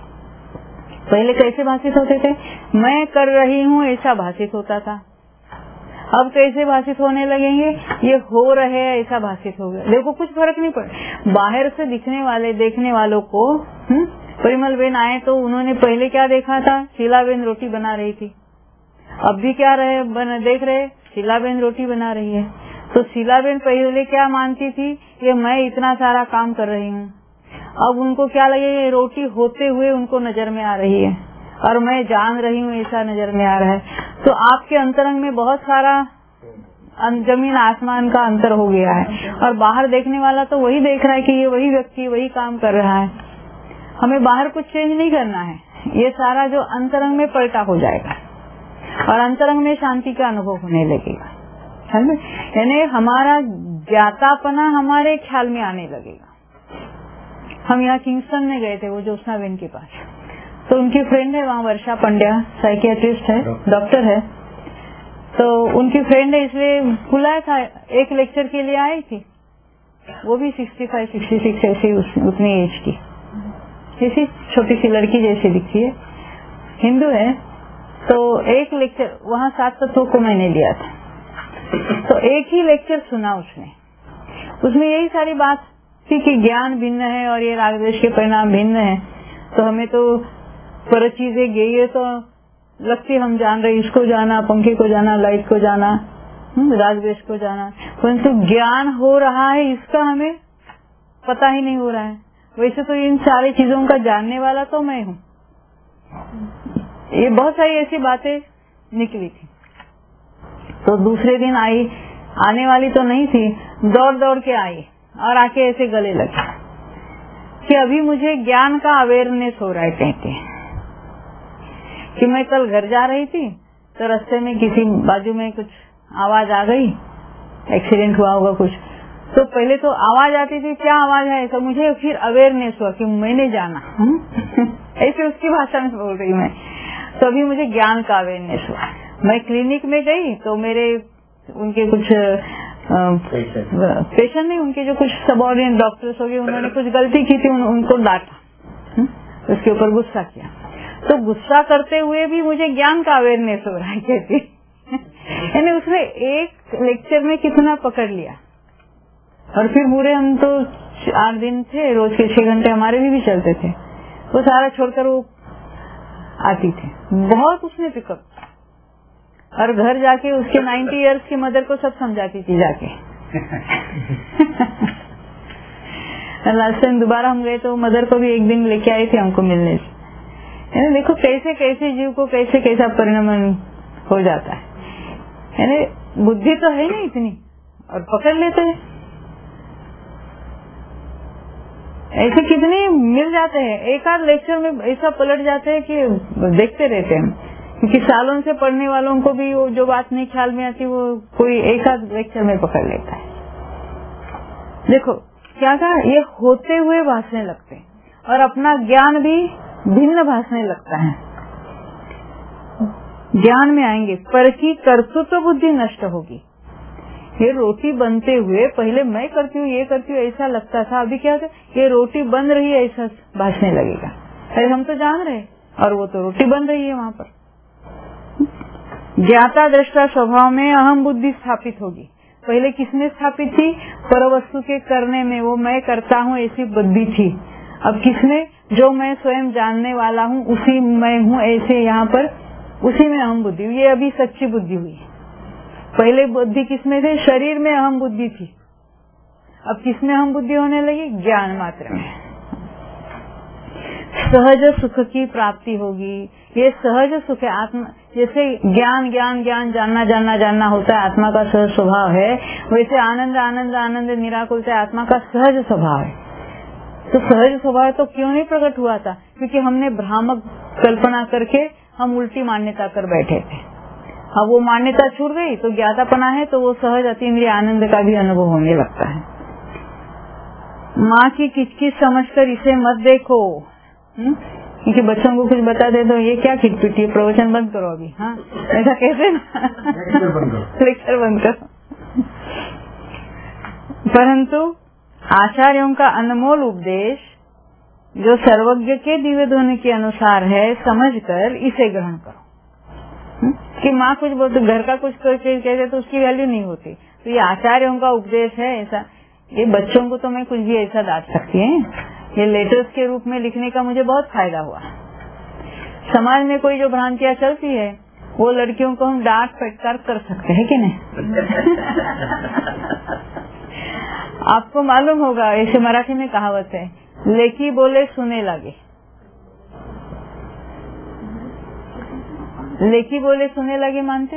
पहले कैसे भाषित होते थे? मैं कर रही हूँ ऐसा भाषित होता था। अब कैसे भाषित होने लगेंगे? ये हो रहे हैं ऐसा भाषित हो गया। देखो कुछ फर्क नहीं पड़ा। बाहर से दिखने वाले देखने वालों को परिमल बेन आए तो उन्होंने पहले क्या देखा था? शीलाबेन रोटी बना रही थी। अब भी क्या देख रहे? शीलाबेन रोटी बना रही है। तो शीलाबेन पहले क्या मानती थी? कि मैं इतना सारा काम कर रही हूँ। अब उनको क्या लगे? ये रोटी होते हुए उनको नजर में आ रही है और मैं जान रही हूँ ऐसा नजर में आ रहा है। तो आपके अंतरंग में बहुत सारा जमीन आसमान का अंतर हो गया है और बाहर देखने वाला तो वही देख रहा है कि ये वही व्यक्ति वही काम कर रहा है। हमें बाहर कुछ चेंज नहीं करना है। ये सारा जो अंतरंग में पलटा हो जाएगा और अंतरंग में शांति का अनुभव होने लगेगा। यानी हमारा ज्ञातापना हमारे ख्याल में आने लगेगा। हम यहाँ किंगस्टन में गए थे, वो ज्योत्सना बेन के पास, तो उनकी फ्रेंड है वहाँ, वर्षा पंड्या, साइकियाट्रिस्ट है, डॉक्टर है। तो उनकी फ्रेंड है इसलिए बुलाया था, एक लेक्चर के लिए आई थी। वो भी 65-66 ऐसी उतनी एज की, ऐसी छोटी सी लड़की जैसी दिखती है, हिंदू है। तो एक लेक्चर वहाँ 7 तत्वों को मैंने लिया था, तो एक ही लेक्चर सुना उसमें यही सारी बात थी कि ज्ञान भिन्न है और ये राग द्वेष के परिणाम भिन्न है। तो हमें तो पर चीजें गई है तो लगती हम जान रहे, इसको जाना, पंखे को जाना, लाइट को जाना, राग द्वेष को जाना, परंतु ज्ञान हो रहा है इसका हमें पता ही नहीं हो रहा है। वैसे तो इन सारी चीजों का जानने वाला तो मैं हूँ। ये बहुत सारी ऐसी बातें निकली थी। तो दूसरे दिन आई, आने वाली तो नहीं थी, दौड़ दौड़ के आई और आके ऐसे गले लगी कि अभी मुझे ज्ञान का अवेयरनेस हो रहा है। कहते हैं कि मैं कल घर जा रही थी तो रास्ते में किसी बाजू में कुछ आवाज आ गई, एक्सीडेंट हुआ होगा कुछ। तो पहले तो आवाज आती थी, क्या आवाज है, तो मुझे फिर अवेयरनेस हुआ कि मैंने जाना ऐसे उसकी भाषा में बोल रही मैं। तो अभी मुझे ज्ञान का अवेयरनेस हुआ। मैं क्लिनिक में गई तो मेरे उनके कुछ पेशेंट नहीं, उनके जो कुछ सबऑर्डिनेट डॉक्टर्स हो गए, उन्होंने कुछ गलती की थी, उनको डांटा, उसके ऊपर गुस्सा किया। तो गुस्सा करते हुए भी मुझे ज्ञान का अवेयरनेस हो रहा है कहती। यानी उसने एक लेक्चर में कितना पकड़ लिया। और फिर पूरे हम तो 8 दिन थे, रोज के 6 घंटे हमारे भी चलते थे। वो सारा छोड़कर वो आती थी, बहुत उसने पिकअप। और घर जाके उसके 90 इयर्स की मदर को सब समझाती थी जाके। लास्ट टाइम दोबारा हम गए तो मदर को भी एक दिन लेके आई थी हमको मिलने से। देखो कैसे कैसे जीव को कैसे कैसा परिणाम हो जाता है। यानी बुद्धि तो है नहीं इतनी और पकड़ लेते हैं। ऐसे कितने मिल जाते हैं, एक आध लेक्चर में ऐसा पलट जाते हैं कि देखते रहते हैं। क्योंकि सालों से पढ़ने वालों को भी वो जो बात नहीं ख्याल में आती वो कोई एक आध लेक्चर में पकड़ लेता है। देखो क्या कहा, ये होते हुए भासने लगते हैं और अपना ज्ञान भी भिन्न भासने लगता है। ज्ञान में आएंगे पर की कर्तृत्व बुद्धि नष्ट होगी। ये रोटी बनते हुए पहले मैं करती हूँ, ये करती हूँ ऐसा लगता था, अभी क्या है, ये रोटी बन रही है ऐसा भासने लगेगा। अरे हम तो जान रहे और वो तो रोटी बन रही है वहाँ पर। ज्ञाता दृष्टा स्वभाव में अहम बुद्धि स्थापित होगी। पहले किसने स्थापित थी? परवस्तु के करने में, वो मैं करता हूँ ऐसी बुद्धि थी। अब किसने? जो मैं स्वयं जानने वाला हूँ, उसी मैं हूँ ऐसे यहाँ पर, उसी में अहम बुद्धि। ये अभी सच्ची बुद्धि हुई। पहले बुद्धि किसमें थे? शरीर में अहम बुद्धि थी। अब किसमें अहम बुद्धि होने लगी? ज्ञान मात्र में। सहज सुख की प्राप्ति होगी। ये सहज सुख है। आत्मा जैसे ज्ञान ज्ञान ज्ञान जानना जानना जानना होता है, आत्मा का सहज स्वभाव है, वैसे आनंद आनंद आनंद निराकुलता आत्मा का सहज स्वभाव है। तो सहज स्वभाव तो क्यों नहीं प्रकट हुआ था? क्योंकि हमने भ्रामक कल्पना करके हम उल्टी मान्यता कर बैठे थे। अब वो मान्यता छूट गई तो ज्ञातापना है, तो वो सहज अतीन्द्रिय आनंद का भी अनुभव होने लगता है। माँ की किचकिच समझकर इसे मत देखो। क्योंकि बच्चों को कुछ बता दे तो ये क्या खिटपिटी है, प्रवचन बंद करो अभी। हाँ, ऐसा कहते ना, लेक्चर बंद करो। परंतु आचार्यों का अनमोल उपदेश जो सर्वज्ञ के दिव्य ध्वनि के अनुसार है, समझकर इसे ग्रहण करो। कि माँ कुछ बोलते, घर का कुछ कहते तो उसकी वैल्यू नहीं होती। तो ये आचार्यों का उपदेश है ऐसा। ये बच्चों को तो मैं कुछ भी ऐसा डांट सकती है। ये लेटर्स के रूप में लिखने का मुझे बहुत फायदा हुआ। समाज में कोई जो भ्रांतियाँ चलती है वो लड़कियों को हम डांट फटकार कर सकते हैं कि नहीं? आपको मालूम होगा, ऐसे मराठी में कहावत है, लेकी बोले सुने लगे। लेकी बोले सुने लगे मानते?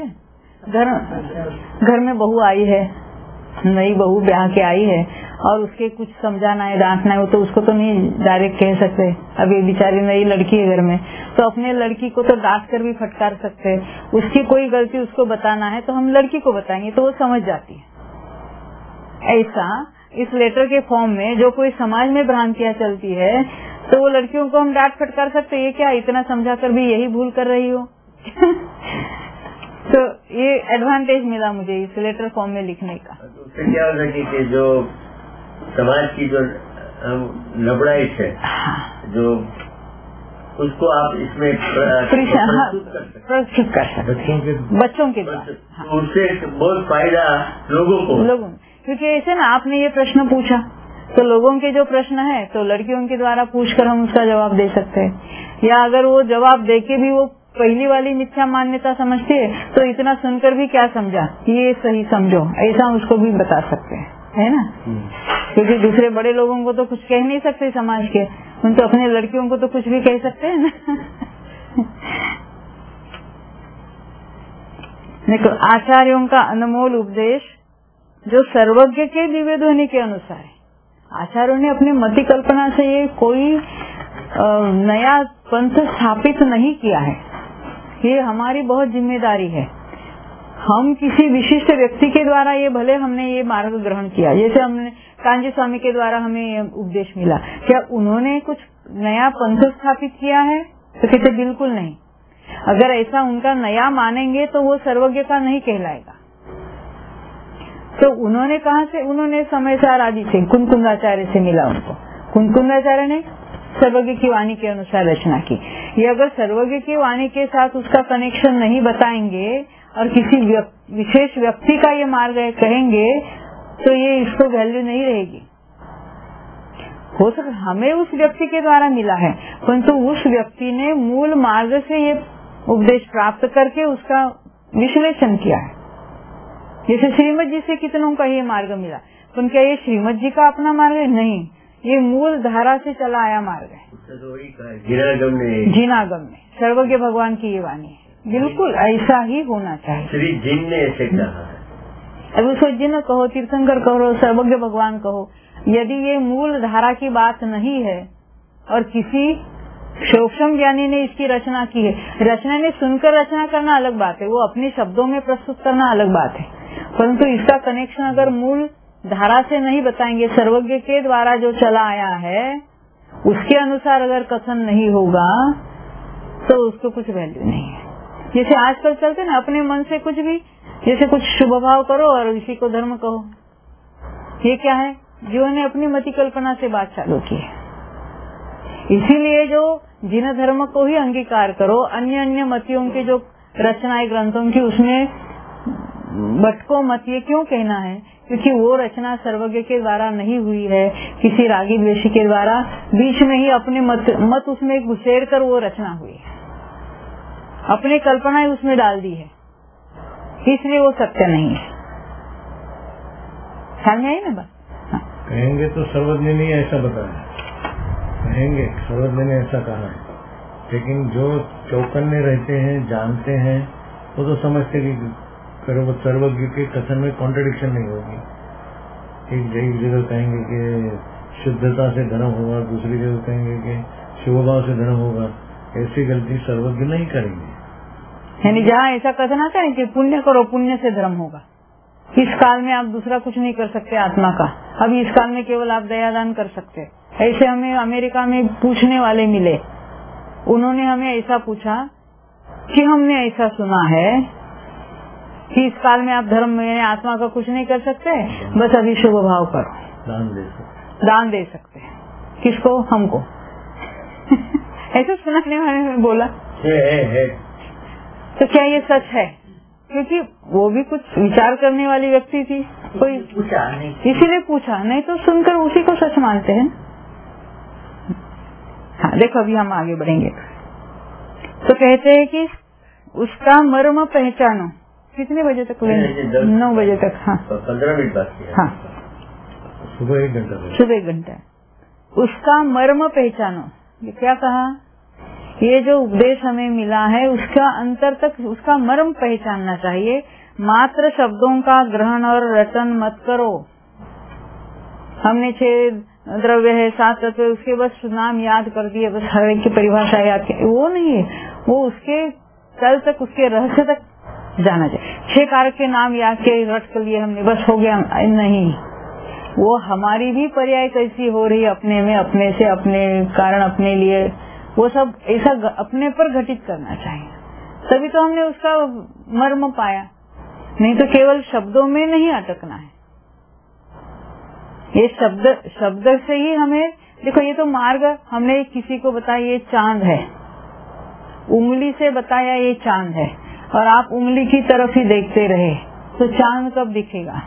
घर में बहू आई है, नई बहू ब्याह के आई है और उसके कुछ समझाना है, डांटना है, तो उसको तो नहीं डायरेक्ट कह सकते। अभी बेचारी नई लड़की है घर में, तो अपने लड़की को तो डांट कर भी फटकार सकते हैं। उसकी कोई गलती उसको बताना है तो हम लड़की को बताएंगे तो वो समझ जाती है। ऐसा इस लेटर के फॉर्म में जो कोई समाज में भ्रांतियां चलती है तो वो लड़कियों को हम डांट फटकार सकते, ये क्या इतना समझा कर भी यही भूल कर रही हो। तो ये एडवांटेज मिला मुझे इस लेटर फॉर्म में लिखने का। उससे क्या होगा कि जो समाज की जो नबड़ाई है, जो उसको आप इसमें प्रस्तुत कर सकते बच्चों के द्वारा। उससे बहुत फायदा लोगों क्योंकि ऐसे ना आपने ये प्रश्न पूछा तो लोगों के जो प्रश्न है तो लड़कियों के द्वारा पूछकर हम उसका जवाब दे सकते हैं। या अगर वो जवाब देके भी वो पहली वाली मिथ्या मान्यता समझती है तो इतना सुनकर भी क्या समझा, ये सही समझो, ऐसा उसको भी बता सकते हैं, है ना। क्योंकि दूसरे बड़े लोगों को तो कुछ कह नहीं सकते समाज के, उन तो अपने लड़कियों को तो कुछ भी कह सकते हैं ना। देखो, आचार्यों का अनमोल उपदेश जो सर्वज्ञ के दिव्य ध्वनि के अनुसार है। आचार्यों ने अपनी मति कल्पना से ये कोई नया पंथ स्थापित नहीं किया है। ये हमारी बहुत जिम्मेदारी है। हम किसी विशिष्ट व्यक्ति के द्वारा ये भले हमने ये मार्ग ग्रहण किया, जैसे हमने कांजी स्वामी के द्वारा हमें ये उपदेश मिला, क्या उन्होंने कुछ नया पंथ स्थापित किया है? तो कहते बिल्कुल नहीं। अगर ऐसा उनका नया मानेंगे तो वो सर्वज्ञ का नहीं कहलाएगा। तो उन्होंने कहा से, उन्होंने समयसार आदि से कुंकुंदाचार्य से मिला उनको। कुंकुंदाचार्य ने सर्वज्ञ की वाणी के अनुसार रचना की। ये अगर सर्वज्ञ की वाणी के साथ उसका कनेक्शन नहीं बताएंगे और किसी विशेष व्यक्ति का ये मार्ग है कहेंगे तो ये इसको वैल्यू नहीं रहेगी। हो सकता हमें उस व्यक्ति के द्वारा मिला है, परंतु उस व्यक्ति ने मूल मार्ग से ये उपदेश प्राप्त करके उसका विश्लेषण किया है। जैसे श्रीमद जी से कितनों का ये मार्ग मिला, पर क्या ये श्रीमद जी का अपना मार्ग है? नहीं, ये मूल धारा से चला आया मार्ग है। जिनागम में सर्वज्ञ भगवान की ये वाणी है। बिल्कुल ऐसा ही होना चाहिए। श्री जिन ने ऐसे कहा है। अब उसको जिन कहो, तीर्थंकर कहो, सर्वज्ञ भगवान कहो, यदि ये मूल धारा की बात नहीं है और किसी सूक्ष्म ज्ञानी ने इसकी रचना की है, रचना ने सुनकर रचना करना अलग बात है, वो अपने शब्दों में प्रस्तुत करना अलग बात है, परंतु इसका कनेक्शन अगर मूल धारा से नहीं बताएंगे, सर्वज्ञ के द्वारा जो चला आया है उसके अनुसार अगर कथन नहीं होगा तो उसको कुछ वैल्यू नहीं है। जैसे आजकल चलते ना अपने मन से कुछ भी, जैसे कुछ शुभ भाव करो और इसी को धर्म कहो, ये क्या है? जिन्होंने अपनी मति कल्पना से बात चालू की है। इसीलिए जो जिन धर्म को ही अंगीकार करो, अन्य अन्य मतियों की जो रचनाएं ग्रंथों की उसमें भटको मत, ये क्यों कहना है? क्योंकि वो रचना सर्वज्ञ के द्वारा नहीं हुई है, किसी रागी द्वेषी के द्वारा बीच में ही अपने मत उसमें घुसेड़ कर वो रचना हुई है, अपनी कल्पनाएं उसमें डाल दी है। इसलिए वो सत्य नहीं है। ख्याल में आई ना बात? हाँ। कहेंगे तो सर्वज्ञ ने ऐसा बताया, कहेंगे सर्वज्ञ ने ऐसा कहा है, लेकिन जो चौकन्ने रहते हैं, जानते हैं, वो तो समझते कि सर्वज्ञ के कथन में कॉन्ट्रडिक्शन नहीं होगी। एक जगह कहेंगे कि शुद्धता से धर्म होगा, दूसरी जगह कहेंगे कि शिवभाव से धर्म होगा। ऐसी गलती सर्वज्ञ नहीं करेंगे। यानी जहाँ ऐसा कथन आता है कि पुण्य करो, पुण्य से धर्म होगा, इस काल में आप दूसरा कुछ नहीं कर सकते आत्मा का, अभी इस काल में केवल आप दयादान कर सकते। ऐसे हमें अमेरिका में पूछने वाले मिले, उन्होंने हमें ऐसा पूछा कि हमने ऐसा सुना है कि इस काल में आप धर्म में आत्मा का कुछ नहीं कर सकते, बस अभी शुभ भाव करो, दान दे सकते हैं। किसको? हमको। ऐसा सुनाने वाले ने बोला है। तो क्या ये सच है? क्योंकि वो भी कुछ विचार करने वाली व्यक्ति थी, कोई पूछा नहीं, इसीलिए पूछा, नहीं तो सुनकर उसी को सच मानते हैं। हाँ देखो, अभी हम आगे बढ़ेंगे। तो कहते हैं कि उसका मर्म पहचानो। कितने बजे तक? 9 बजे तक। हाँ 15 मिनट बाकी है। हाँ सुबह 1 घंटा, सुबह 1 घंटा। उसका मर्म पहचानो। ये क्या कहा? ये जो उपदेश हमें मिला है उसका अंतर तक, उसका मर्म पहचानना चाहिए। मात्र शब्दों का ग्रहण और रटन मत करो। हमने 6 द्रव्य है, 7 तत्व, उसके बस नाम याद कर दिए, बस हर एक की परिभाषा याद की, वो नहीं है। वो उसके तल तक, उसके रहस्य तक जाना चाहिए। 6 कारक के नाम याद के रट कर लिए हमने, बस हो गया, नहीं। वो हमारी भी पर्याय कैसी हो रही है अपने में, अपने से, अपने कारण, अपने लिए, वो सब ऐसा अपने पर घटित करना चाहिए, तभी तो हमने उसका मर्म पाया। नहीं तो केवल शब्दों में नहीं अटकना है। ये शब्द से ही हमें, देखो ये तो मार्ग हमने किसी को बताया ये चांद है, उंगली से बताया ये चांद है, और आप उंगली की तरफ ही देखते रहे तो चांद कब दिखेगा?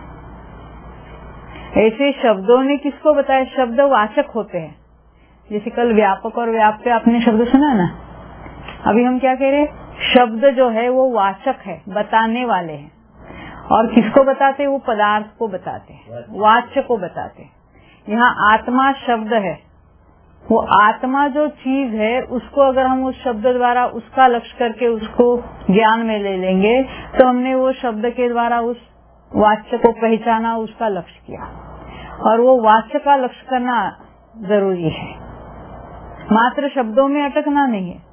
ऐसे शब्दों ने किसको बताया? शब्द वाचक होते हैं। जैसे कल व्यापक और व्याप्य आपने शब्द सुना ना, अभी हम क्या कह रहे? शब्द जो है वो वाचक है, बताने वाले हैं। और किसको बताते? वो पदार्थ को बताते हैं, वाच्य को बताते हैं। यहाँ आत्मा शब्द है, वो आत्मा जो चीज है उसको अगर हम उस शब्द द्वारा उसका लक्ष्य करके उसको ज्ञान में ले लेंगे तो हमने वो शब्द के द्वारा उस वाच्य को पहचाना, उसका लक्ष्य किया। और वो वाच्य का लक्ष्य करना जरूरी है, मात्र शब्दों में अटकना नहीं है।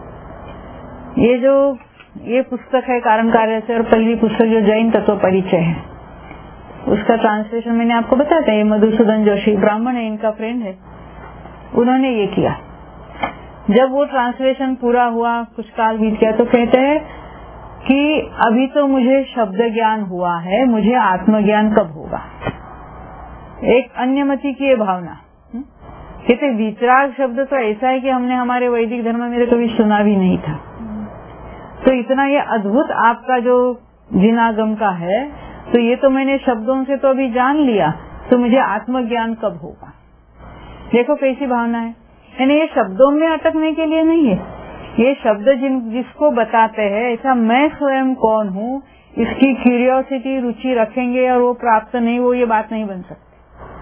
ये पुस्तक है कारण कार्य से, और पहली पुस्तक जो जैन तत्व परिचय है उसका ट्रांसलेशन मैंने आपको बताया था। ये मधुसूदन जोशी ब्राह्मण है, इनका फ्रेंड है, उन्होंने ये किया। जब वो ट्रांसलेशन पूरा हुआ, कुछ काल बीत गया, तो कहते हैं कि अभी तो मुझे शब्द ज्ञान हुआ है, मुझे आत्मज्ञान कब होगा? एक अन्यमति की ये भावना। कहते वितराग शब्द तो ऐसा है कि हमने हमारे वैदिक धर्म में कभी सुना भी नहीं था। तो इतना ये अद्भुत आपका जो जिनागम का है, तो ये तो मैंने शब्दों से तो अभी जान लिया, तो मुझे आत्मज्ञान कब होगा? देखो कैसी भावना है। यानी ये शब्दों में अटकने के लिए नहीं है, ये शब्द जिसको बताते हैं, ऐसा मैं स्वयं कौन हूँ, इसकी क्यूरियोसिटी, रुचि रखेंगे और वो प्राप्त नहीं, वो ये बात नहीं बन सकती।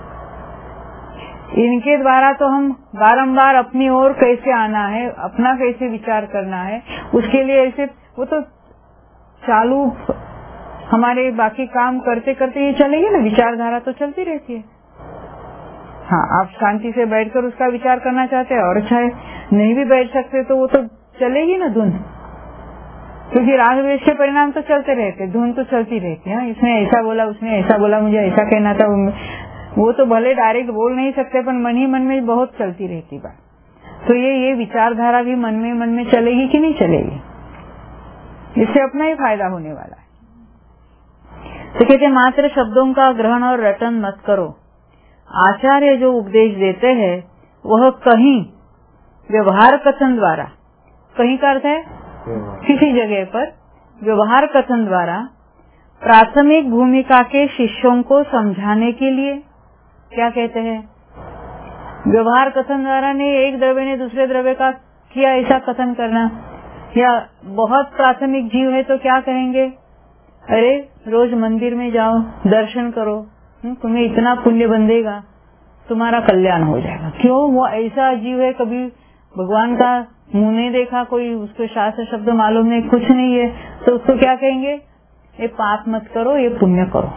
इनके द्वारा तो हम बारंबार अपनी ओर कैसे आना है, अपना कैसे विचार करना है, उसके लिए ऐसे वो तो चालू हमारे बाकी काम करते करते ये चलेगी ना, विचारधारा तो चलती रहती है। हाँ, आप शांति से बैठकर उसका विचार करना चाहते हैं और अच्छा है, नहीं भी बैठ सकते तो वो तो चलेगी ना धुन, क्योंकि राग द्वेष के परिणाम तो चलते रहते, धुन तो चलती रहती है। इसने ऐसा बोला, उसने ऐसा बोला, मुझे ऐसा कहना था, वो तो भले डायरेक्ट बोल नहीं सकते, पर मन ही मन में बहुत चलती रहती बात। तो ये विचारधारा भी मन में चलेगी कि नहीं चलेगी? इससे अपना ही फायदा होने वाला है। तो कहते मात्र शब्दों का ग्रहण और रटन मत करो। आचार्य जो उपदेश देते हैं वह कहीं व्यवहार कथन द्वारा, कहीं का अर्थ है किसी जगह पर व्यवहार कथन द्वारा प्राथमिक भूमिका के शिष्यों को समझाने के लिए, क्या कहते हैं, व्यवहार कथन द्वारा नहीं, एक द्रव्य ने दूसरे द्रव्य का किया ऐसा कथन करना, या बहुत प्राथमिक जीव है तो क्या कहेंगे, अरे रोज मंदिर में जाओ, दर्शन करो, तुम्हें इतना पुण्य बंधेगा, तुम्हारा कल्याण हो जाएगा। क्यों? वो ऐसा जीव है, कभी भगवान का मुंह नहीं देखा, कोई उसको शास्त्र शब्द मालूम नहीं, कुछ नहीं है, तो उसको क्या कहेंगे? ये पाप मत करो, ये पुण्य करो।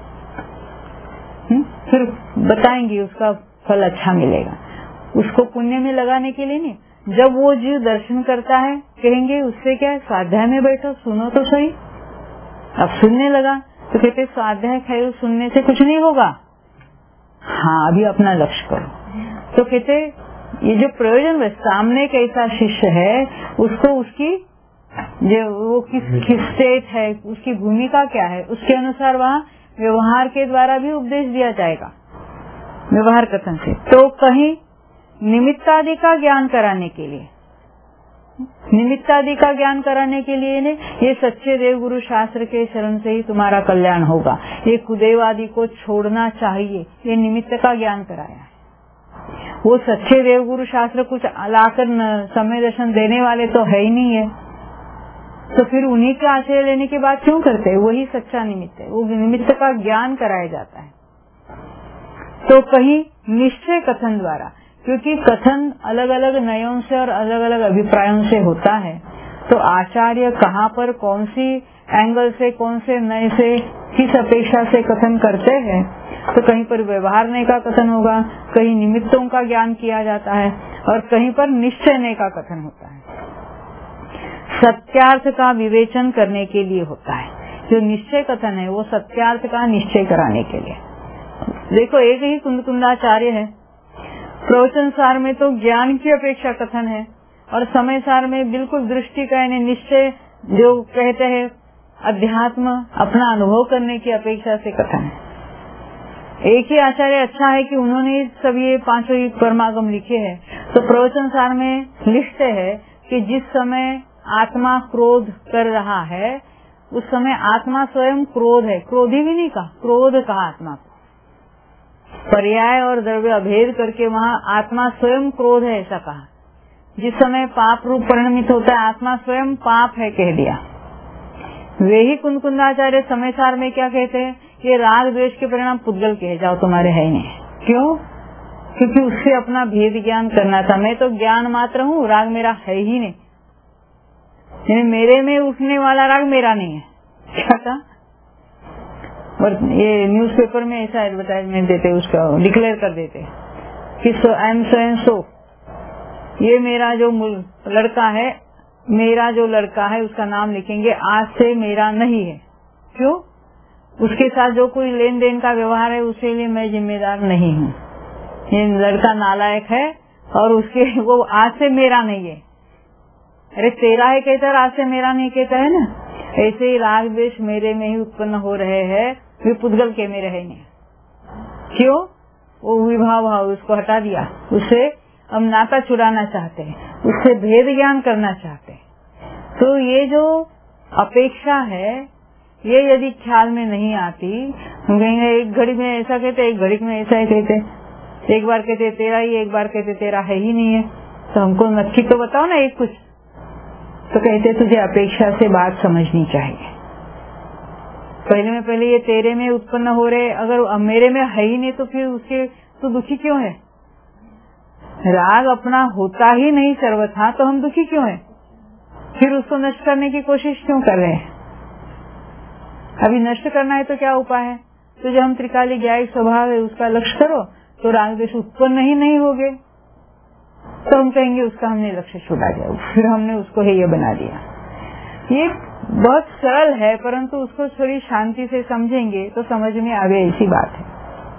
फिर बताएंगे उसका फल अच्छा मिलेगा। उसको पुण्य में लगाने के लिए नहीं, जब वो जीव दर्शन करता है कहेंगे उससे क्या है, स्वाध्याय में बैठो, सुनो तो सही। अब सुनने लगा तो कहते स्वाध्याय खाए सुनने से कुछ नहीं होगा, हाँ अभी अपना लक्ष्य करो। तो कहते ये जो प्रयोजन है, सामने कैसा शिष्य है उसको उसकी जो वो किस स्टेट है, उसकी भूमिका क्या है, उसके अनुसार वहाँ व्यवहार के द्वारा भी उपदेश दिया जाएगा, व्यवहार कथन से। तो कहीं निमित्तादि का ज्ञान कराने के लिए, निमित्तादि का ज्ञान कराने के लिए ने ये सच्चे देव गुरु शास्त्र के शरण से ही तुम्हारा कल्याण होगा, ये कुदेव आदि को छोड़ना चाहिए, ये निमित्त का ज्ञान कराया है। वो सच्चे देव गुरु शास्त्र कुछ लाकर समय दर्शन देने वाले तो है ही नहीं है, तो फिर उन्हीं के आश्रय लेने के बाद क्यों करते हैं? वही सच्चा निमित्त है, वो निमित्त का ज्ञान कराया जाता है। तो कहीं निश्चय कथन द्वारा, क्योंकि कथन अलग अलग नयों से और अलग अलग अभिप्रायों से होता है, तो आचार्य कहाँ पर कौन सी एंगल से, कौन से नए से, किस अपेक्षा से कथन करते हैं, तो कहीं पर व्यवहारने का कथन होगा, कहीं निमित्तों का ज्ञान किया जाता है, और कहीं पर निश्चयने का कथन होता है, सत्यार्थ का विवेचन करने के लिए होता है। जो निश्चय कथन है वो सत्यार्थ का निश्चय कराने के लिए। देखो एक ही कुंदकुंदाचार्य है, प्रवचन सार में तो ज्ञान की अपेक्षा कथन है, और समय सार में बिल्कुल दृष्टि का यानी निश्चय जो कहते हैं अध्यात्म अपना अनुभव करने की अपेक्षा से कथन है। एक ही आचार्य अच्छा है कि उन्होंने सभी ये पांचों ही परमागम लिखे हैं, तो प्रवचन सार में लिखते हैं कि जिस समय आत्मा क्रोध कर रहा है उस समय आत्मा स्वयं क्रोध है, क्रोधी भी नहीं कहा, क्रोध कहा आत्मा को, पर्याय और द्रव्य अभेद करके वहाँ आत्मा स्वयं क्रोध है ऐसा कहा। जिस समय पाप रूप परिणमित होता है आत्मा स्वयं पाप है कह दिया। वे ही कुंदकुंदाचार्य समय सार में क्या कहते हैं, ये राग द्वेष के परिणाम पुद्गल कहे जाओ, तुम्हारे है नहीं। क्यों? क्योंकि उससे अपना भेद ज्ञान करना था। मैं तो ज्ञान मात्र हूँ, राग मेरा है ही नहीं, मेरे में उठने वाला राग मेरा नहीं है। क्या था? और ये न्यूज़पेपर में ऐसा एडवर्टाइजमेंट देते, उसका डिक्लेयर कर देते कि I am so and so, ये मेरा जो लड़का है, मेरा जो लड़का है उसका नाम लिखेंगे, आज से मेरा नहीं है। क्यों? उसके साथ जो कोई लेन देन का व्यवहार है उसके लिए मैं जिम्मेदार नहीं हूँ। ये लड़का नालायक है और उसके वो आज से मेरा नहीं है। अरे तेरा है कहता है, आज से मेरा नहीं कहता है ना। ऐसे ही राग द्वेष मेरे में ही उत्पन्न हो रहे हैं, वे पुद्गल के में रहे नहीं। क्यों? वो विभाव भाव उसको हटा दिया, उससे हम नाता छुड़ाना चाहते हैं, उससे भेद ज्ञान करना चाहते हैं। तो ये जो अपेक्षा है ये यदि ख्याल में नहीं आती, हम कहेंगे एक घड़ी में ऐसा कहते, एक घड़ी में ऐसा ही कहते, एक बार कहते तेरा ही, एक बार कहते तेरा है ही नहीं है, तो हमको नक्की तो बताओ ना एक कुछ। तो कहते तुझे अपेक्षा से बात समझनी चाहिए। पहले में पहले ये तेरे में उत्पन्न हो रहे, अगर मेरे में है ही नहीं तो फिर उसके तो दुखी क्यों है? राग अपना होता ही नहीं सर्वथा, तो हम दुखी क्यों है? फिर उसको नष्ट करने की कोशिश क्यों कर रहे हैं? अभी नष्ट करना है तो क्या उपाय है? तो जो हम त्रिकाली ज्ञायिक स्वभाव है उसका लक्ष्य करो, तो राग द्वेष उत्पन्न ही नहीं होगे। तो हम कहेंगे उसका हमने लक्ष्य छुड़ा दिया, फिर हमने उसको हेय बना दिया। ये बहुत सरल है, परंतु उसको थोड़ी शांति से समझेंगे तो समझ में आवे, ऐसी बात है।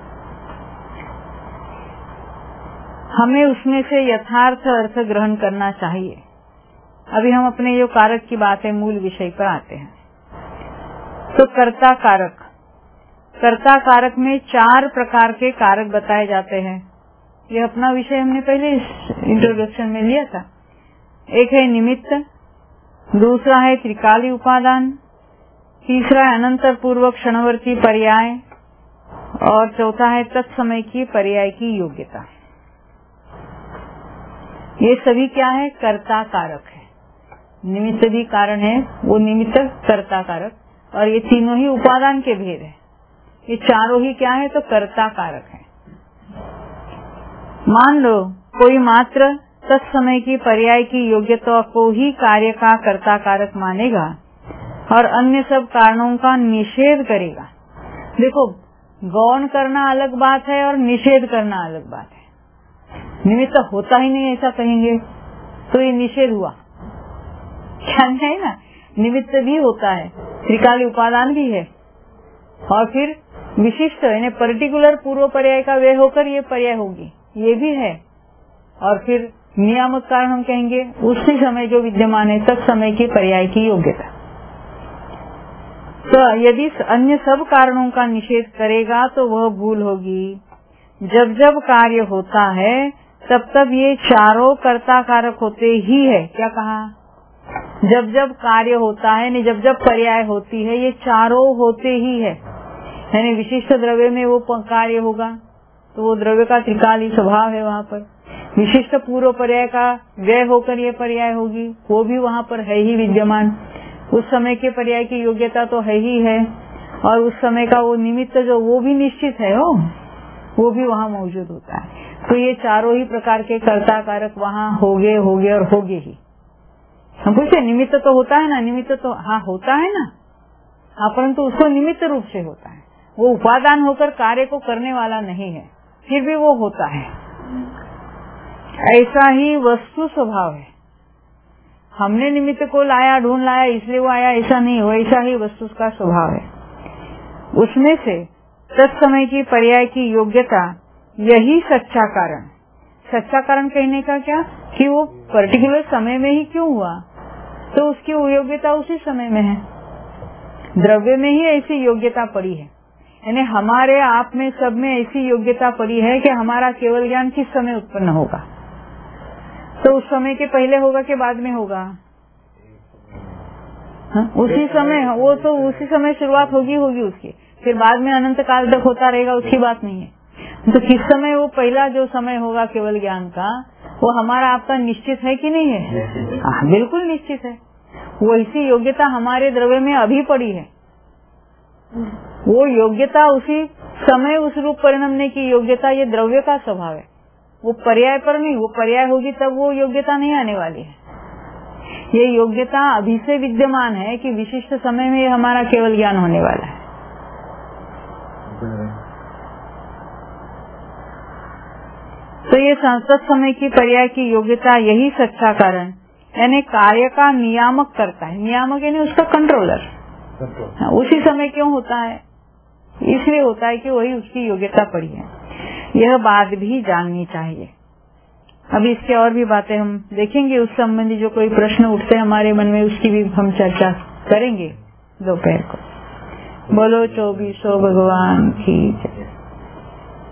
हमें उसमें से यथार्थ अर्थ ग्रहण करना चाहिए। अभी हम अपने जो कारक की बात है मूल विषय पर आते हैं। तो कर्ता कारक, कर्ता कारक में 4 प्रकार के कारक बताए जाते हैं। ये अपना विषय हमने पहले इंट्रोडक्शन में लिया था। एक है निमित्त, दूसरा है त्रिकाली उपादान, तीसरा है अनंतर पूर्वक क्षणवर्ती पर्याय, और चौथा है तत्समय की पर्याय की योग्यता। ये सभी क्या है? कर्ता कारक है। निमित्त भी कारण है, वो निमित्त कर्ता कारक, और ये तीनों ही उपादान के भेद है। ये चारों ही क्या है? तो कर्ता कारक है। मान लो कोई मात्र तत्समय की पर्याय की योग्यता को ही कार्य का कर्ता कारक मानेगा और अन्य सब कारणों का निषेध करेगा। देखो, गौण करना अलग बात है और निषेध करना अलग बात है। निमित्त होता ही नहीं ऐसा कहेंगे तो ये निषेध हुआ, क्या है ना। निमित्त भी होता है, त्रिकाली उपादान भी है, और फिर विशिष्ट यानी पर्टिकुलर पूर्व पर्याय का वे होकर ये पर्याय होगी, ये भी है। और फिर नियामक कारण हम कहेंगे उसी समय जो विद्यमान है तत्समय की पर्याय की योग्यता। तो यदि अन्य सब कारणों का निषेध करेगा तो वह भूल होगी। जब जब कार्य होता है तब तब ये चारों कर्ता कारक होते ही है। क्या कहा? जब जब कार्य होता है नहीं, जब जब पर्याय होती है ये चारों होते ही है। यानी विशिष्ट द्रव्य में वो कार्य होगा तो वो द्रव्य का त्रिकाली स्वभाव है वहाँ पर। विशिष्ट पूर्व पर्याय का व्यय होकर ये पर्याय होगी, वो भी वहाँ पर है ही विद्यमान। उस समय के पर्याय की योग्यता तो है ही है, और उस समय का वो निमित्त जो वो भी निश्चित है, वो भी वहाँ मौजूद होता है। तो ये चारों ही प्रकार के कर्ता कारक वहाँ होगे और होगे ही। हम पूछते निमित्त तो होता है ना, निमित्त तो हाँ होता है ना, हाँ, परंतु उसको निमित्त रूप से होता है। वो उपादान होकर कार्य को करने वाला नहीं है, फिर भी वो होता है। ऐसा ही वस्तु स्वभाव है। हमने निमित्त को लाया, ढूंढ लाया, इसलिए वो आया, ऐसा नहीं, वैसा ही वस्तु का स्वभाव है। उसमें से तत्समय की पर्याय की योग्यता यही सच्चा कारण। सच्चा कारण कहने का क्या कि वो पर्टिकुलर समय में ही क्यों हुआ, तो उसकी योग्यता उसी समय में है। द्रव्य में ही ऐसी योग्यता पड़ी है, यानी हमारे आप में सब में ऐसी योग्यता पड़ी है कि हमारा केवल ज्ञान किस समय उत्पन्न होगा। तो उस समय के पहले होगा कि बाद में होगा? उसी समय, वो तो उसी समय शुरुआत होगी उसकी, फिर बाद में अनंत काल तक होता रहेगा, उसकी बात नहीं है। तो किस समय वो पहला जो समय होगा केवल ज्ञान का, वो हमारा आपका निश्चित है कि नहीं है? बिल्कुल निश्चित है। वैसी योग्यता हमारे द्रव्य में अभी पड़ी है। वो योग्यता उसी समय उस रूप परिणमने की योग्यता ये द्रव्य का स्वभाव है, वो पर्याय पर नहीं। वो पर्याय होगी तब वो योग्यता नहीं आने वाली है। ये योग्यता अभी से विद्यमान है कि विशिष्ट समय में हमारा केवल ज्ञान होने वाला है। तो ये तत्समय की पर्याय की योग्यता यही सच्चा कारण यानी कार्य का नियामक करता है। नियामक यानी उसका कंट्रोलर। उसी समय क्यों होता है? इसलिए होता है कि वही उसकी योग्यता पड़ी है। यह बात भी जाननी चाहिए। अभी इसके और भी बातें हम देखेंगे, उस संबंधी जो कोई प्रश्न उठते हैं हमारे मन में उसकी भी हम चर्चा करेंगे दोपहर को। बोलो 24 भगवान की जय।